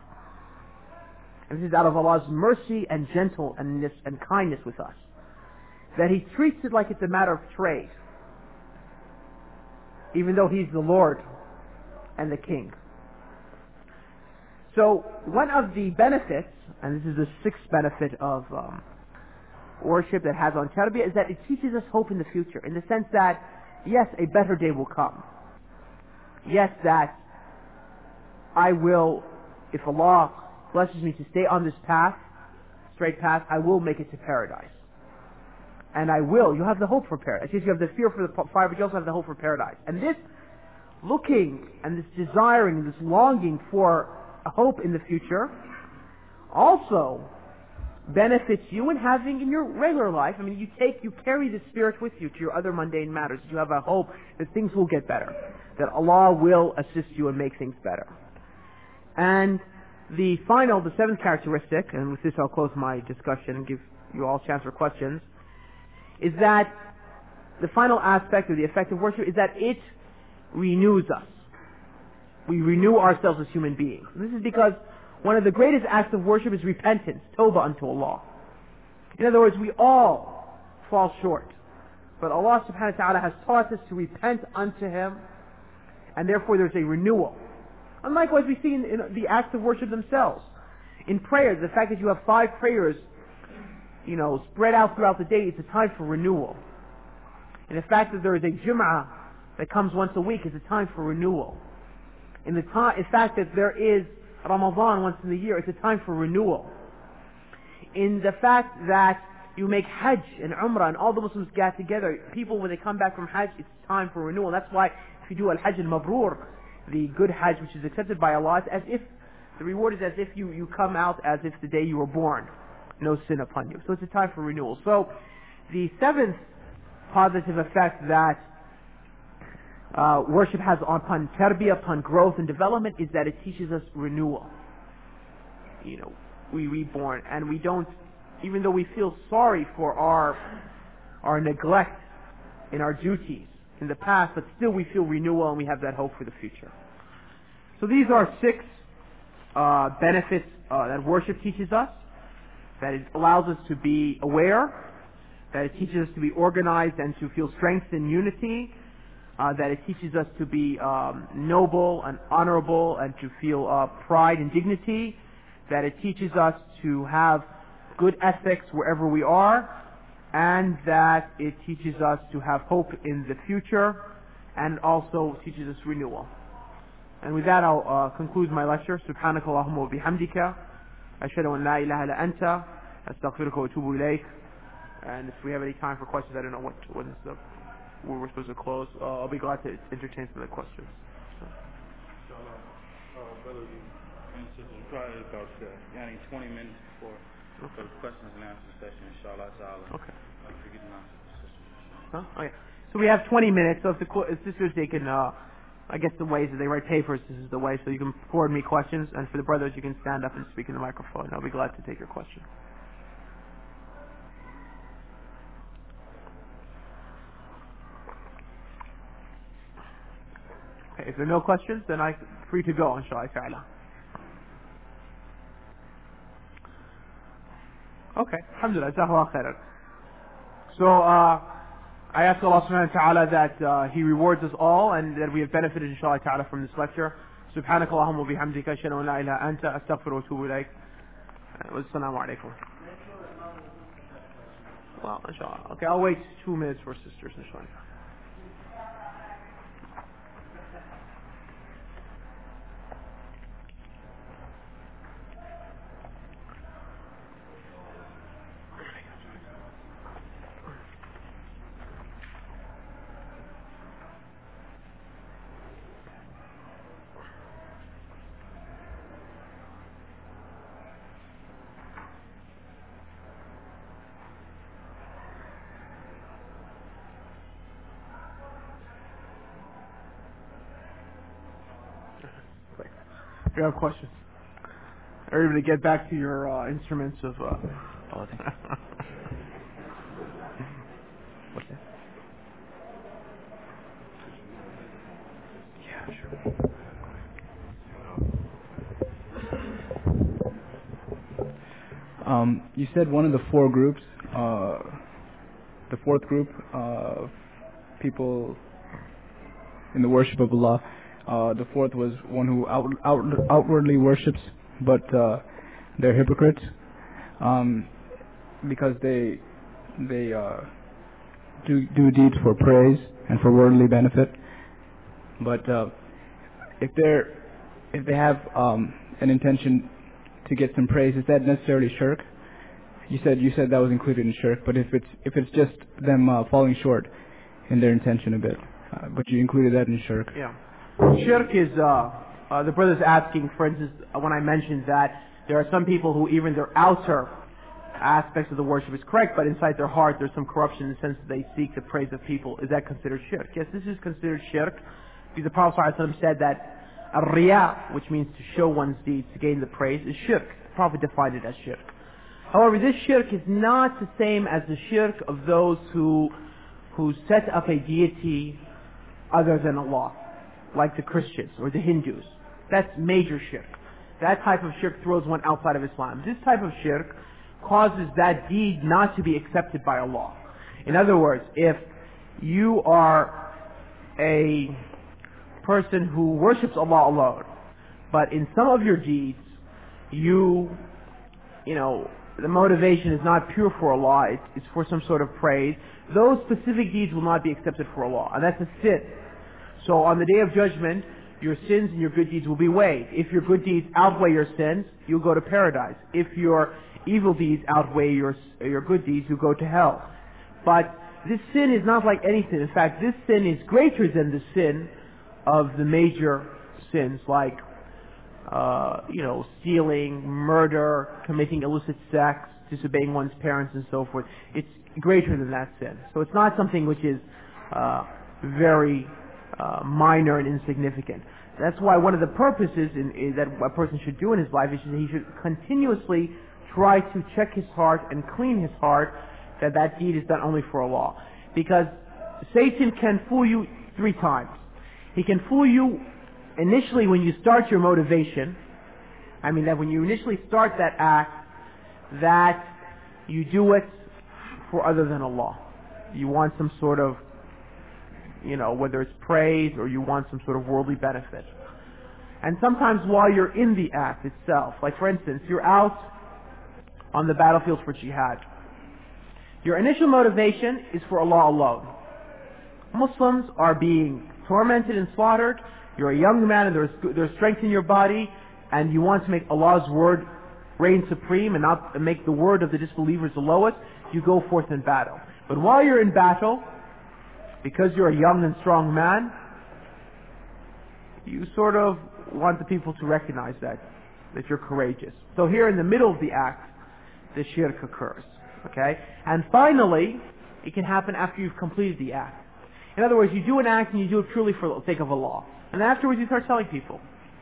And this is out of Allah's mercy and gentleness and kindness with us. That He treats it like it's a matter of trade. Even though He's the Lord and the King. So one of the benefits, and this is the sixth benefit of um, worship that has on tarbiyah, is that it teaches us hope in the future. In the sense that, yes, a better day will come. Yes, that I will, if Allah blesses me to stay on this path, straight path, I will make it to paradise. And I will. You have the hope for paradise. Yes, you have the fear for the fire, but you also have the hope for paradise. And this looking and this desiring and this longing for a hope in the future also benefits you in having in your regular life. I mean, you take, you carry the spirit with you to your other mundane matters. You have a hope that things will get better, that Allah will assist you and make things better. And the final, the seventh characteristic, and with this I'll close my discussion and give you all a chance for questions, is that the final aspect of the effect of worship is that it renews us. We renew ourselves as human beings. And this is because one of the greatest acts of worship is repentance, tawbah unto Allah. In other words, we all fall short. But Allah subhanahu wa ta'ala has taught us to repent unto Him, and therefore there's a renewal. And likewise we see in, in the acts of worship themselves. In prayers, the fact that you have five prayers, you know, spread out throughout the day, it's a time for renewal. And the fact that there is a Jum'ah that comes once a week is a time for renewal. In the time, in fact that there is Ramadan once in the year, it's a time for renewal. In the fact that you make Hajj and Umrah and all the Muslims get together, people when they come back from Hajj, it's time for renewal. That's why if you do Al-Hajj al-Mabrur, the good Hajj which is accepted by Allah, it's as if, the reward is as if you, you come out as if the day you were born. No sin upon you. So it's a time for renewal. So the seventh positive effect that uh, worship has upon tarbiyah, upon growth and development, is that it teaches us renewal. You know, we reborn, and we don't, even though we feel sorry for our our neglect in our duties in the past, but still we feel renewal and we have that hope for the future. So these are six uh, benefits uh, that worship teaches us. That it allows us to be aware, that it teaches us to be organized and to feel strength in unity, uh, that it teaches us to be um, noble and honorable and to feel uh, pride and dignity, that it teaches us to have good ethics wherever we are, and that it teaches us to have hope in the future, and also teaches us renewal. And with that I'll uh, conclude my lecture. Subhanaka Allahumma wa bihamdika. أشهد أن لا إله إلا أنت أستغفرك وأتوب إليك. And if we have any time for questions, I don't know what when is the when we're supposed to close. Uh, I'll be glad to entertain some of the questions. So. Inshallah, uh, brother, you answered probably about uh, yani twenty minutes before okay. for the questions and answer session. Inshallah, ta'ala. Okay. Uh, forget to answer the session. Huh? Oh yeah. So we have twenty minutes. So if the if sisters they can. Uh, I guess the ways that they write papers, this is the way, so you can forward me questions, and for the brothers you can stand up and speak in the microphone. I'll be glad to take your question. Okay, if there are no questions, then I'm free to go, inshallah ta'ala. Okay, alhamdulillah, jazakallah khairan. So, uh, I ask Allah subhanahu wa ta'ala that uh, He rewards us all and that we have benefited inshallah ta'ala from this lecture. Subhanaka Allahumma bihamdika ashhadu an la ilaha anta astaghfiruka wa atubu ilayk. Wassalamu alaikum. Well, inshallah. Okay, I'll wait two minutes for sisters inshallah. If you have questions, everybody get back to your uh, instruments of. Uh, oh, What's that? Yeah, sure. Um, you said one of the four groups, uh, the fourth group of people in the worship of Allah. Uh, the fourth was one who out, out, outwardly worships, but uh, they're hypocrites um, because they they uh, do do deeds for praise and for worldly benefit. But uh, if they're if they have um, an intention to get some praise, is that necessarily shirk? you said you said that was included in shirk, but if it's if it's just them uh, falling short in their intention a bit, uh, but you included that in shirk. Yeah. Shirk is, uh, uh, the brother's asking, for instance, when I mentioned that there are some people who even their outer aspects of the worship is correct, but inside their heart there's some corruption in the sense that they seek the praise of people. Is that considered shirk? Yes, this is considered shirk, because the Prophet ﷺ said that ar-riya, which means to show one's deeds to gain the praise, is shirk. The Prophet defined it as shirk. However, this shirk is not the same as the shirk of those who who set up a deity other than Allah, like the Christians or the Hindus. That's major shirk. That type of shirk throws one outside of Islam. This type of shirk causes that deed not to be accepted by Allah. In other words, if you are a person who worships Allah alone, but in some of your deeds, you, you know, the motivation is not pure for Allah, it's, it's for some sort of praise, those specific deeds will not be accepted for Allah. And that's a sin. So on the Day of Judgment, your sins and your good deeds will be weighed. If your good deeds outweigh your sins, you'll go to paradise. If your evil deeds outweigh your, your good deeds, you'll go to hell. But this sin is not like any sin. In fact, this sin is greater than the sin of the major sins like Uh, you know, stealing, murder, committing illicit sex, disobeying one's parents and so forth. It's greater than that sin. So it's not something which is uh, very uh, minor and insignificant. That's why one of the purposes in, in, that a person should do in his life is that he should continuously try to check his heart and clean his heart that that deed is done only for Allah. Because Satan can fool you three times. He can fool you initially when you start your motivation. I mean that when you initially start that act, that you do it for other than Allah. You want some sort of, you know, whether it's praise or you want some sort of worldly benefit. And sometimes while you're in the act itself, like for instance, you're out on the battlefield for jihad. Your initial motivation is for Allah alone. Muslims are being tormented and slaughtered. You're a young man and there's, there's strength in your body, and you want to make Allah's word reign supreme and not and make the word of the disbelievers the lowest. You go forth in battle. But while you're in battle, because you're a young and strong man, you sort of want the people to recognize that, that you're courageous. So here in the middle of the act, the shirk occurs. Okay? And finally, it can happen after you've completed the act. In other words, you do an act and you do it truly for the sake of Allah. And afterwards you start telling people,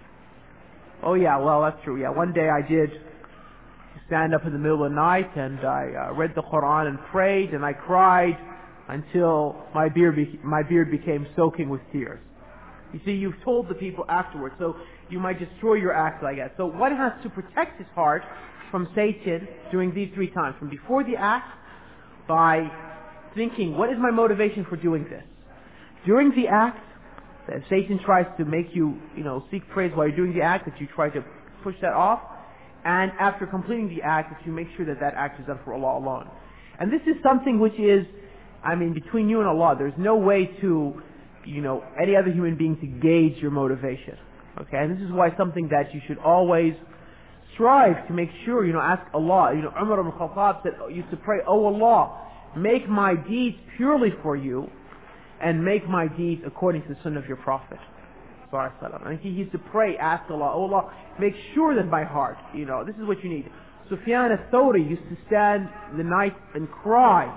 oh yeah, well that's true. Yeah, one day I did stand up in the middle of the night and I uh, read the Quran and prayed and I cried until my beard, be- my beard became soaking with tears. You see, you've told the people afterwards, so you might destroy your act like that. So one has to protect his heart from Satan during these three times. From before the act, by thinking, what is my motivation for doing this? During the act, if Satan tries to make you, you know, seek praise while you're doing the act, that you try to push that off. And after completing the act, that you make sure that that act is done for Allah alone. And this is something which is, I mean, between you and Allah, there's no way to, you know, any other human being to gauge your motivation. Okay? And this is why something that you should always strive to make sure, you know, ask Allah. You know, Umar ibn Khattab said, used to pray, oh Allah, make my deeds purely for you, and make my deeds according to the sunnah of your Prophet. And he used to pray, ask Allah, oh Allah, make sure that my heart, you know, this is what you need. Sufyan al-Thawri used to stand the night and cry.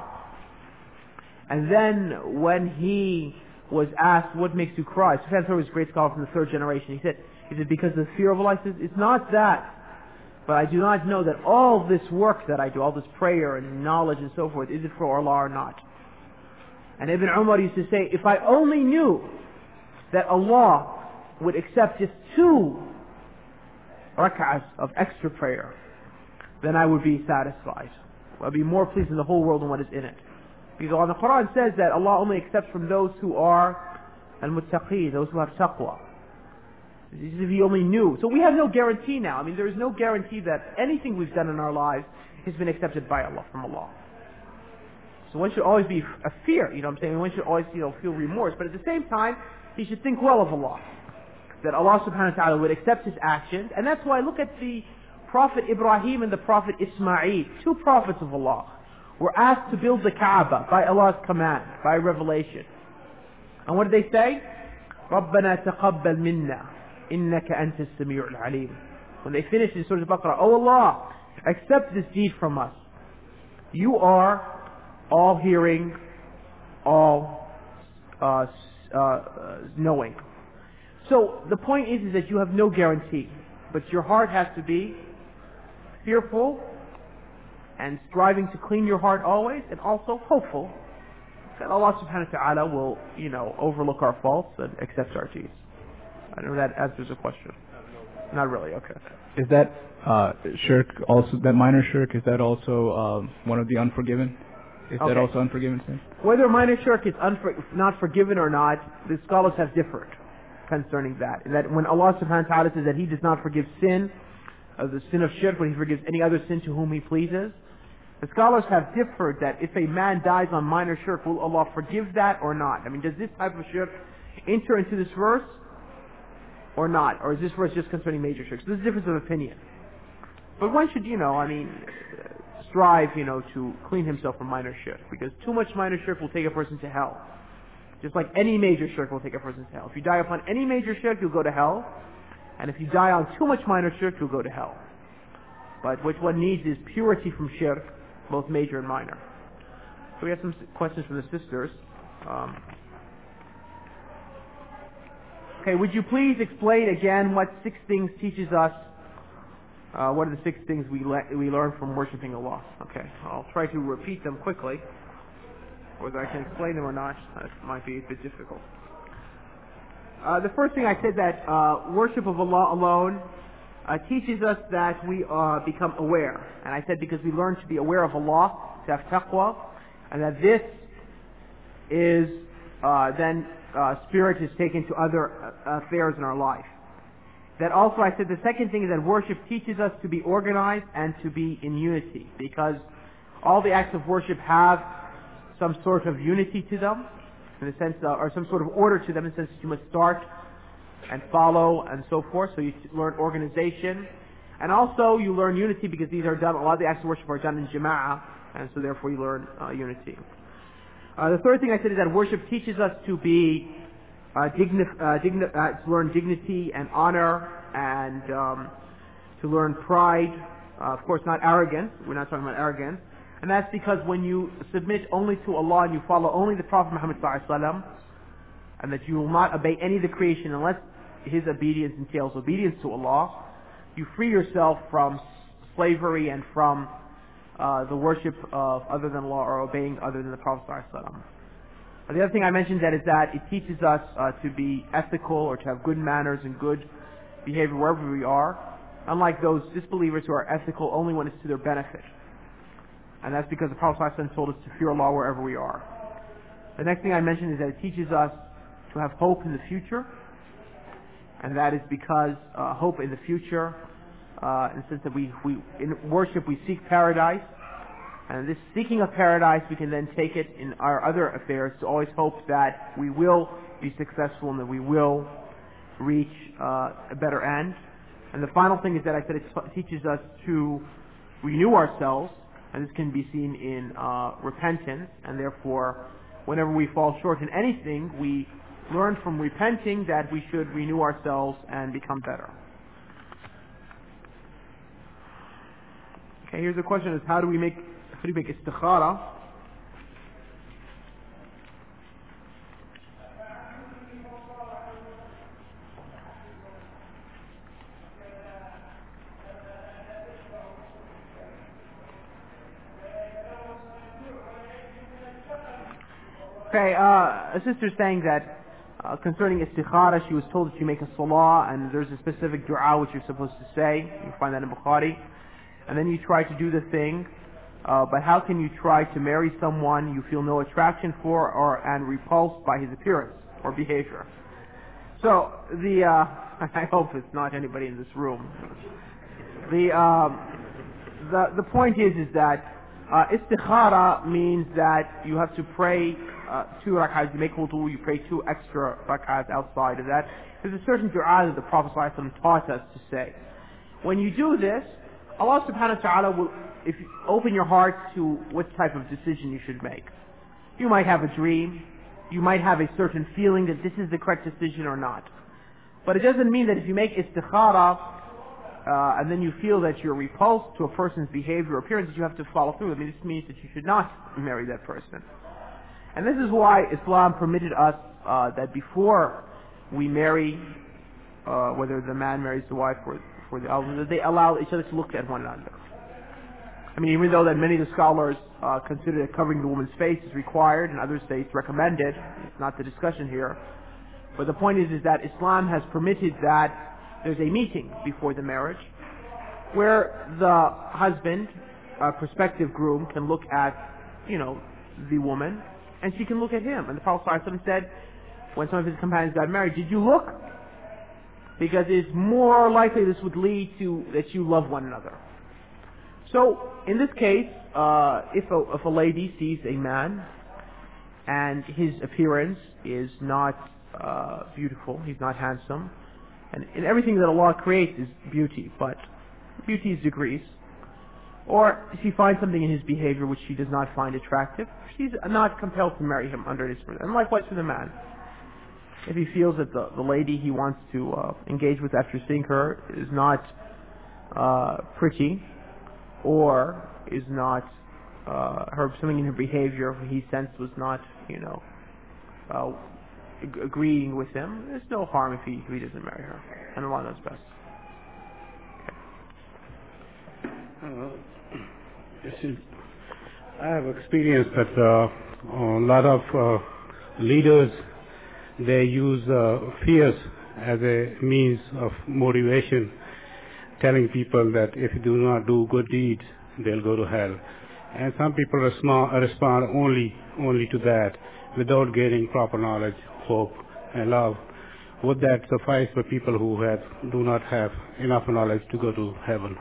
And then when he was asked, what makes you cry? Sufyan al-Thawri was a great scholar from the third generation. He said, is it because of the fear of Allah? He says, it's not that. But I do not know that all this work that I do, all this prayer and knowledge and so forth, is it for Allah or not? And Ibn Umar used to say, if I only knew that Allah would accept just two rak'ahs of extra prayer, then I would be satisfied. I'd be more pleased in the whole world than what is in it. Because on the Quran says that Allah only accepts from those who are al-muttaqeen, those who have taqwa. If he only knew. So we have no guarantee now. I mean, there is no guarantee that anything we've done in our lives has been accepted by Allah, from Allah. So one should always be a fear, you know what I'm saying? One should always, you know, feel remorse. But at the same time, he should think well of Allah. That Allah subhanahu wa ta'ala would accept his actions. And that's why look at the Prophet Ibrahim and the Prophet Ismail, two prophets of Allah, were asked to build the Kaaba by Allah's command, by revelation. And what did they say? رَبَّنَا تَقَبَّلْ مِنَّا إِنَّكَ أَنْتَ السَّمِيعُ الْعَلِيمُ. When they finished in Surah Al-Baqarah, oh Allah, accept this deed from us. You are all hearing, all uh, uh, knowing. So the point is, is that you have no guarantee, but your heart has to be fearful and striving to clean your heart always, and also hopeful that Allah subhanahu wa ta'ala will, you know, overlook our faults and accept our deeds. I don't know if that answers the question. Not really, okay. Is that uh, shirk also, that minor shirk, is that also um, one of the unforgiven? Is Okay. that also unforgiven sin? Whether minor shirk is unfor- not forgiven or not, the scholars have differed concerning that. And that when Allah subhanahu wa ta'ala says that He does not forgive sin, uh, the sin of shirk, but He forgives any other sin to whom He pleases, the scholars have differed that if a man dies on minor shirk, will Allah forgive that or not? I mean, does this type of shirk enter into this verse or not? Or is this verse just concerning major shirk? So there's a difference of opinion. But one should, you know, I mean, strive, you know, to clean himself from minor shirk, because too much minor shirk will take a person to hell. Just like any major shirk will take a person to hell. If you die upon any major shirk, you'll go to hell. And if you die on too much minor shirk, you'll go to hell. But what one needs is purity from shirk, both major and minor. So we have some questions from the sisters. Um, okay, would you please explain again what six things teaches us? Uh, what are the six things we le- we learn from worshiping Allah? Okay, I'll try to repeat them quickly. Whether I can explain them or not, that might be a bit difficult. Uh, the first thing I said that uh, worship of Allah alone uh, teaches us that we uh, become aware. And I said because we learn to be aware of Allah, to have taqwa, and that this is uh, then uh, spirit is taken to other uh, affairs in our life. That also I said the second thing is that worship teaches us to be organized and to be in unity, because all the acts of worship have some sort of unity to them, in the sense, uh, or some sort of order to them, in the sense that you must start and follow and so forth. So you learn organization, and also you learn unity because these are done. A lot of the acts of worship are done in jama'ah, and so therefore you learn uh, unity. Uh, the third thing I said is that worship teaches us to be uh, digni- uh, digni- uh, to learn dignity and honor, and um, to learn pride. Uh, of course, not arrogance. We're not talking about arrogance. And that's because when you submit only to Allah and you follow only the Prophet Muhammad sallallahu alaihi wasallam, and that you will not obey any of the creation unless his obedience entails obedience to Allah, you free yourself from slavery and from uh, the worship of other than Allah or obeying other than the Prophet sallallahu alaihi wasallam. The other thing I mentioned that is that it teaches us uh, to be ethical or to have good manners and good behavior wherever we are, unlike those disbelievers who are ethical only when it's to their benefit. And that's because the Prophet ﷺ told us to fear Allah wherever we are. The next thing I mentioned is that it teaches us to have hope in the future. And that is because uh, hope in the future, uh, in the sense that we, we, in worship we seek paradise. And this seeking of paradise, we can then take it in our other affairs to always hope that we will be successful and that we will reach uh, a better end. And the final thing is that I said it t- teaches us to renew ourselves. And this can be seen in uh, repentance, and therefore, whenever we fall short in anything, we learn from repenting that we should renew ourselves and become better. Okay, here's the question: is how do we make how do we make istikhara? Okay, uh, a sister saying that uh, concerning istikhara, she was told that you make a salah and there's a specific dua which you're supposed to say. You find that in Bukhari. And then you try to do the thing, uh, but how can you try to marry someone you feel no attraction for or and repulsed by his appearance or behavior? So, the, uh, I hope it's not anybody in this room. The, um, the, the point is, is that uh, istikhara means that you have to pray Uh, two rak'ahs, you make wudu, you pray two extra rak'ahs outside of that. There's a certain dua that the Prophet ﷺ taught us to say. When you do this, Allah subhanahu wa ta'ala will, if you open your heart to what type of decision you should make. You might have a dream, you might have a certain feeling that this is the correct decision or not. But it doesn't mean that if you make istikhara, uh, and then you feel that you're repulsed to a person's behavior or appearance, that you have to follow through. I mean, this means that you should not marry that person. And this is why Islam permitted us uh, that before we marry, uh, whether the man marries the wife or for the elders, that they allow each other to look at one another. I mean, even though that many of the scholars uh, consider that covering the woman's face is required, and others say it's recommended, it's not the discussion here. But the point is, is that Islam has permitted that there's a meeting before the marriage, where the husband, a prospective groom, can look at, you know, the woman, and she can look at him. And the Prophet ﷺ said, when some of his companions got married, did you look? Because it's more likely this would lead to that you love one another. So, in this case, uh, if, a, if a lady sees a man and his appearance is not uh, beautiful, he's not handsome, and, and everything that Allah creates is beauty, but beauty is degrees, or she finds something in his behavior which she does not find attractive, she's not compelled to marry him under this. And likewise for the man. If he feels that the, the lady he wants to uh, engage with after seeing her is not uh, pretty, or is not, uh, her something in her behavior he sensed was not, you know, uh, ag- agreeing with him, there's no harm if he, if he doesn't marry her. And Allah knows best. Uh, you see, I have experienced that uh, a lot of uh, leaders, they use uh, fears as a means of motivation, telling people that if you do not do good deeds, they'll go to hell. And some people respond, respond only only to that, without gaining proper knowledge, hope, and love. Would that suffice for people who have, do not have enough knowledge to go to heaven?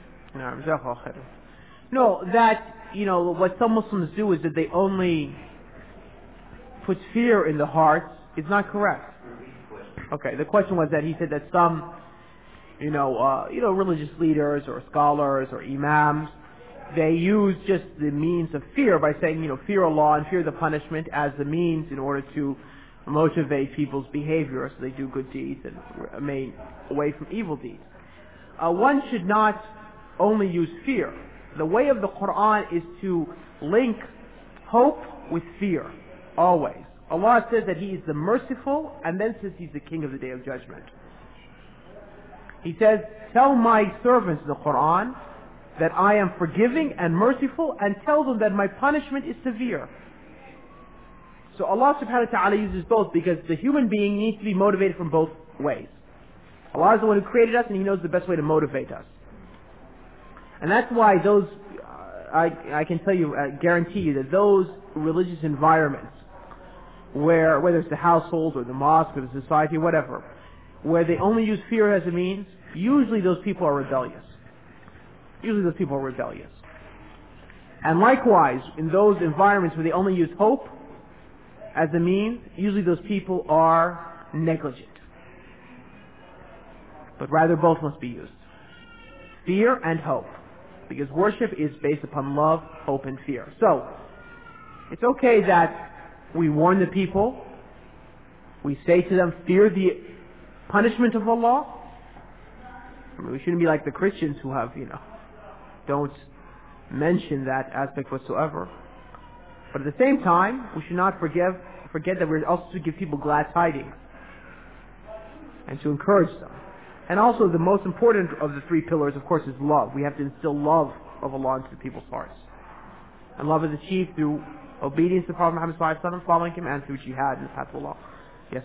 No, that, you know, what some Muslims do is that they only put fear in the hearts. It's not correct. Okay, the question was that he said that some, you know, uh, you know, religious leaders or scholars or imams, they use just the means of fear by saying, you know, fear Allah and fear the punishment as the means in order to motivate people's behavior so they do good deeds and remain away from evil deeds. Uh, one should not only use fear. The way of the Quran is to link hope with fear, always. Allah says that He is the merciful, and then says He's the King of the Day of Judgment. He says, tell my servants, the Quran, that I am forgiving and merciful, and tell them that my punishment is severe. So Allah subhanahu wa ta'ala uses both, because the human being needs to be motivated from both ways. Allah is the one who created us, and He knows the best way to motivate us. And that's why those, uh, I, I can tell you, I guarantee you that those religious environments, where, whether it's the household or the mosque or the society, whatever, where they only use fear as a means, usually those people are rebellious. Usually those people are rebellious. And likewise, in those environments where they only use hope as a means, usually those people are negligent. But rather both must be used. Fear and hope. Because worship is based upon love, hope, and fear. So, it's okay that we warn the people, we say to them, fear the punishment of Allah. I mean, we shouldn't be like the Christians who have, you know, don't mention that aspect whatsoever. But at the same time, we should not forget, forget that we're also to give people glad tidings and to encourage them. And also the most important of the three pillars, of course, is love. We have to instill love of Allah into people's hearts. And love is achieved through obedience to Prophet Muhammad sallallahu alaihi wasallam, following him, and through jihad in the path of Allah. Yes.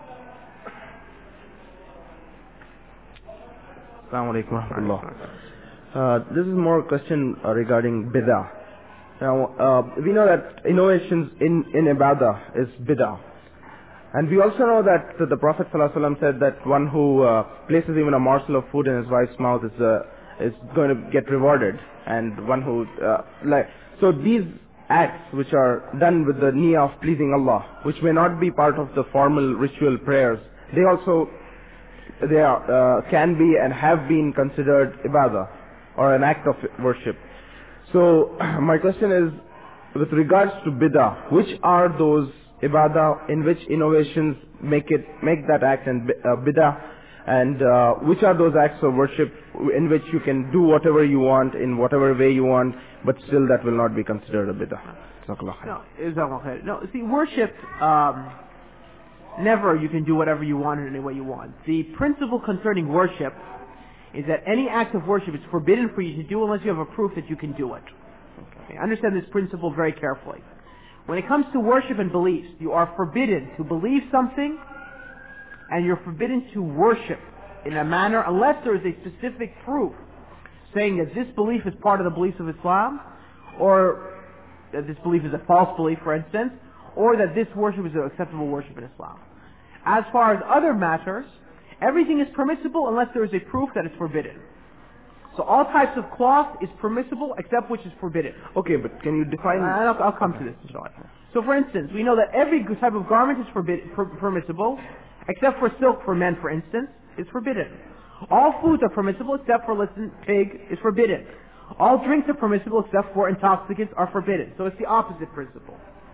Assalamu alaikum wa rahmatullah. Uh, this is more a question uh, regarding bid'ah. Now, uh, we know that innovations in, in ibadah is bid'ah. And we also know that the Prophet ﷺ said that one who uh, places even a morsel of food in his wife's mouth is uh, is going to get rewarded. And one who, uh, like, so these acts which are done with the niyyah of pleasing Allah, which may not be part of the formal ritual prayers, they also, they are, uh, can be and have been considered ibadah. or an act of worship. So my question is, with regards to bid'ah, which are those ibadah in which innovations make it make that act and uh, bid'ah, and uh, which are those acts of worship in which you can do whatever you want in whatever way you want, but still that will not be considered a bid'ah? No, Jazakallah. No, see, worship, um, never you can do whatever you want in any way you want. The principle concerning worship is that any act of worship is forbidden for you to do unless you have a proof that you can do it. Okay. Understand this principle very carefully. When it comes to worship and beliefs, you are forbidden to believe something, and you're forbidden to worship in a manner unless there is a specific proof saying that this belief is part of the beliefs of Islam, or that this belief is a false belief, for instance, or that this worship is an acceptable worship in Islam. As far as other matters, everything is permissible unless there is a proof that it's forbidden. So all types of cloth is permissible except which is forbidden. Okay, but can you define... I'll, I'll come to this, inshallah. So for instance, we know that every type of garment is forbid, per, permissible, except for silk for men, for instance, is forbidden. All foods are permissible except for, listen, pig is forbidden. All drinks are permissible except for intoxicants are forbidden. So it's the opposite principle.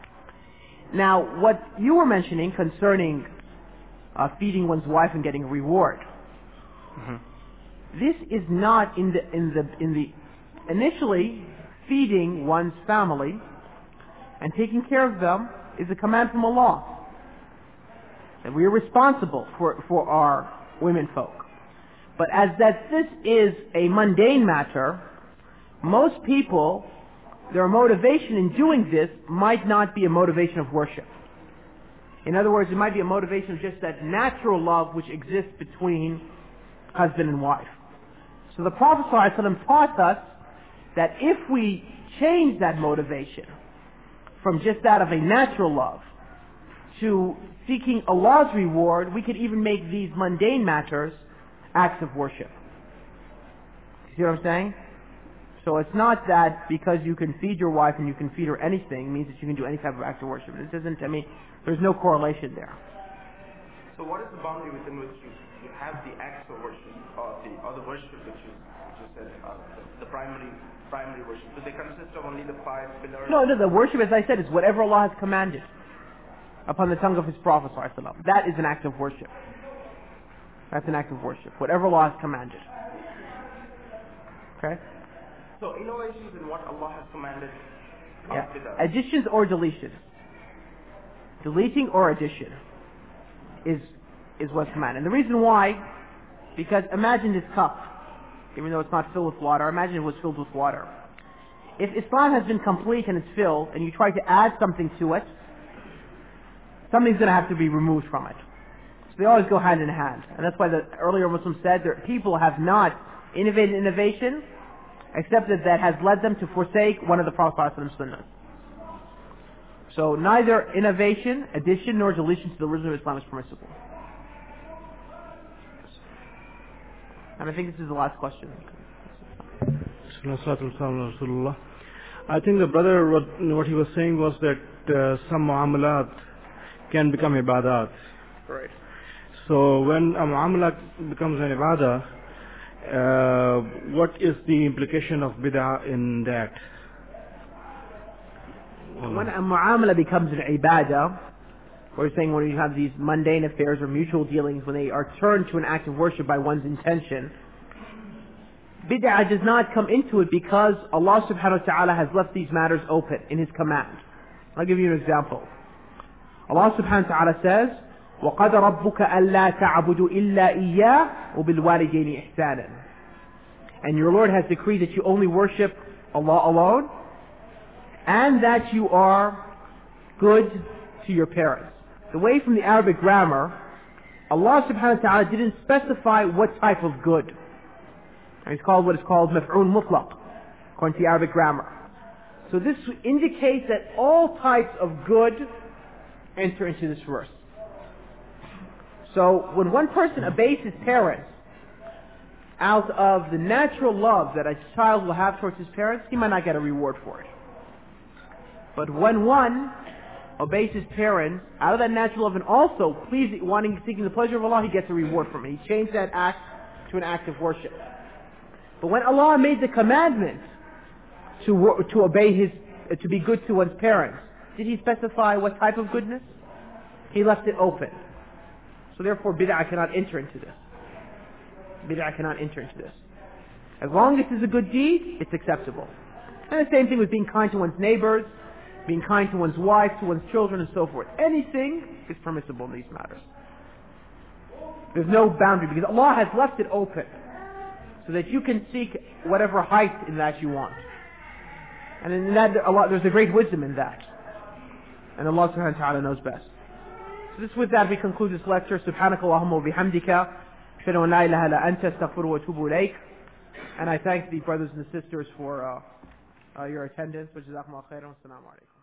Now, what you were mentioning concerning uh, feeding one's wife and getting a reward, mm-hmm. this is not in the in the in the initially feeding one's family and taking care of them is a command from Allah. And we are responsible for for our women folk. But as that this is a mundane matter, most people, their motivation in doing this might not be a motivation of worship. In other words, it might be a motivation of just that natural love which exists between husband and wife. So the Prophet ﷺ taught us that if we change that motivation from just that of a natural love to seeking Allah's reward, we could even make these mundane matters acts of worship. You see what I'm saying? So it's not that because you can feed your wife and you can feed her anything means that you can do any type of act of worship. It doesn't, I mean, there's no correlation there. So what is the boundary within which you, you have the acts of worship, or the, or the worship which you, which you said, uh, the, the primary primary worship? Do they consist of only the five pillars? No, no, the worship, as I said, is whatever Allah has commanded upon the tongue of His Prophet ﷺ. That is an act of worship. That's an act of worship. Whatever Allah has commanded. Okay? So innovations in what Allah has commanded. Yeah. Additions or deletions. Deleting or addition is is what's commanded. And the reason why, because imagine this cup, even though it's not filled with water, imagine it was filled with water. If Islam has been complete and it's filled, and you try to add something to it, something's going to have to be removed from it. So they always go hand in hand. And that's why the earlier Muslims said that people have not innovated innovation, except that that has led them to forsake one of the Prophet's sunnahs. So neither innovation, addition, nor deletion to the original Islam is permissible. And I think this is the last question. I think the brother, what, what he was saying was that uh, some muamalat can become ibadat. Right. So when a muamalat becomes an ibadah, uh, what is the implication of bid'ah in that? When a mu'amala becomes an ibadah, we're saying when you have these mundane affairs or mutual dealings, when they are turned to an act of worship by one's intention, bid'ah does not come into it because Allah subhanahu wa ta'ala has left these matters open in His command. I'll give you an example. Allah subhanahu wa ta'ala says, وَقَدَ رَبُّكَ أَلَّا تَعْبُدُوا إِلَّا إِيَّاهُ وَبِالْوَالِدَيْنِ إِحْسَانًا. And your Lord has decreed that you only worship Allah alone, and that you are good to your parents. The way from the Arabic grammar, Allah subhanahu wa ta'ala didn't specify what type of good. And it's called what is called maf'ul mutlaq, according to the Arabic grammar. So this indicates that all types of good enter into this verse. So when one person obeys his parents out of the natural love that a child will have towards his parents, he might not get a reward for it. But when one obeys his parents out of that natural love and also pleasing, wanting, seeking the pleasure of Allah, he gets a reward from it. He changed that act to an act of worship. But when Allah made the commandment to, wo- to obey His, uh, to be good to one's parents, did He specify what type of goodness? He left it open. So therefore bid'ah cannot enter into this. Bid'ah cannot enter into this. As long as it's a good deed, it's acceptable. And the same thing with being kind to one's neighbors, being kind to one's wife, to one's children, and so forth. Anything is permissible in these matters. There's no boundary, because Allah has left it open, so that you can seek whatever height in that you want. And in that, Allah, there's a great wisdom in that. And Allah subhanahu wa ta'ala knows best. So this, with that, we conclude this lecture. Subhanaka Allahumma wa bihamdika. Ashhadu an la ilaha illa anta astaghfiruka wa atubu ilayk. And I thank the brothers and the sisters for uh, uh, your attendance. Wa jazakumullahu khairan. Assalamu alaikum.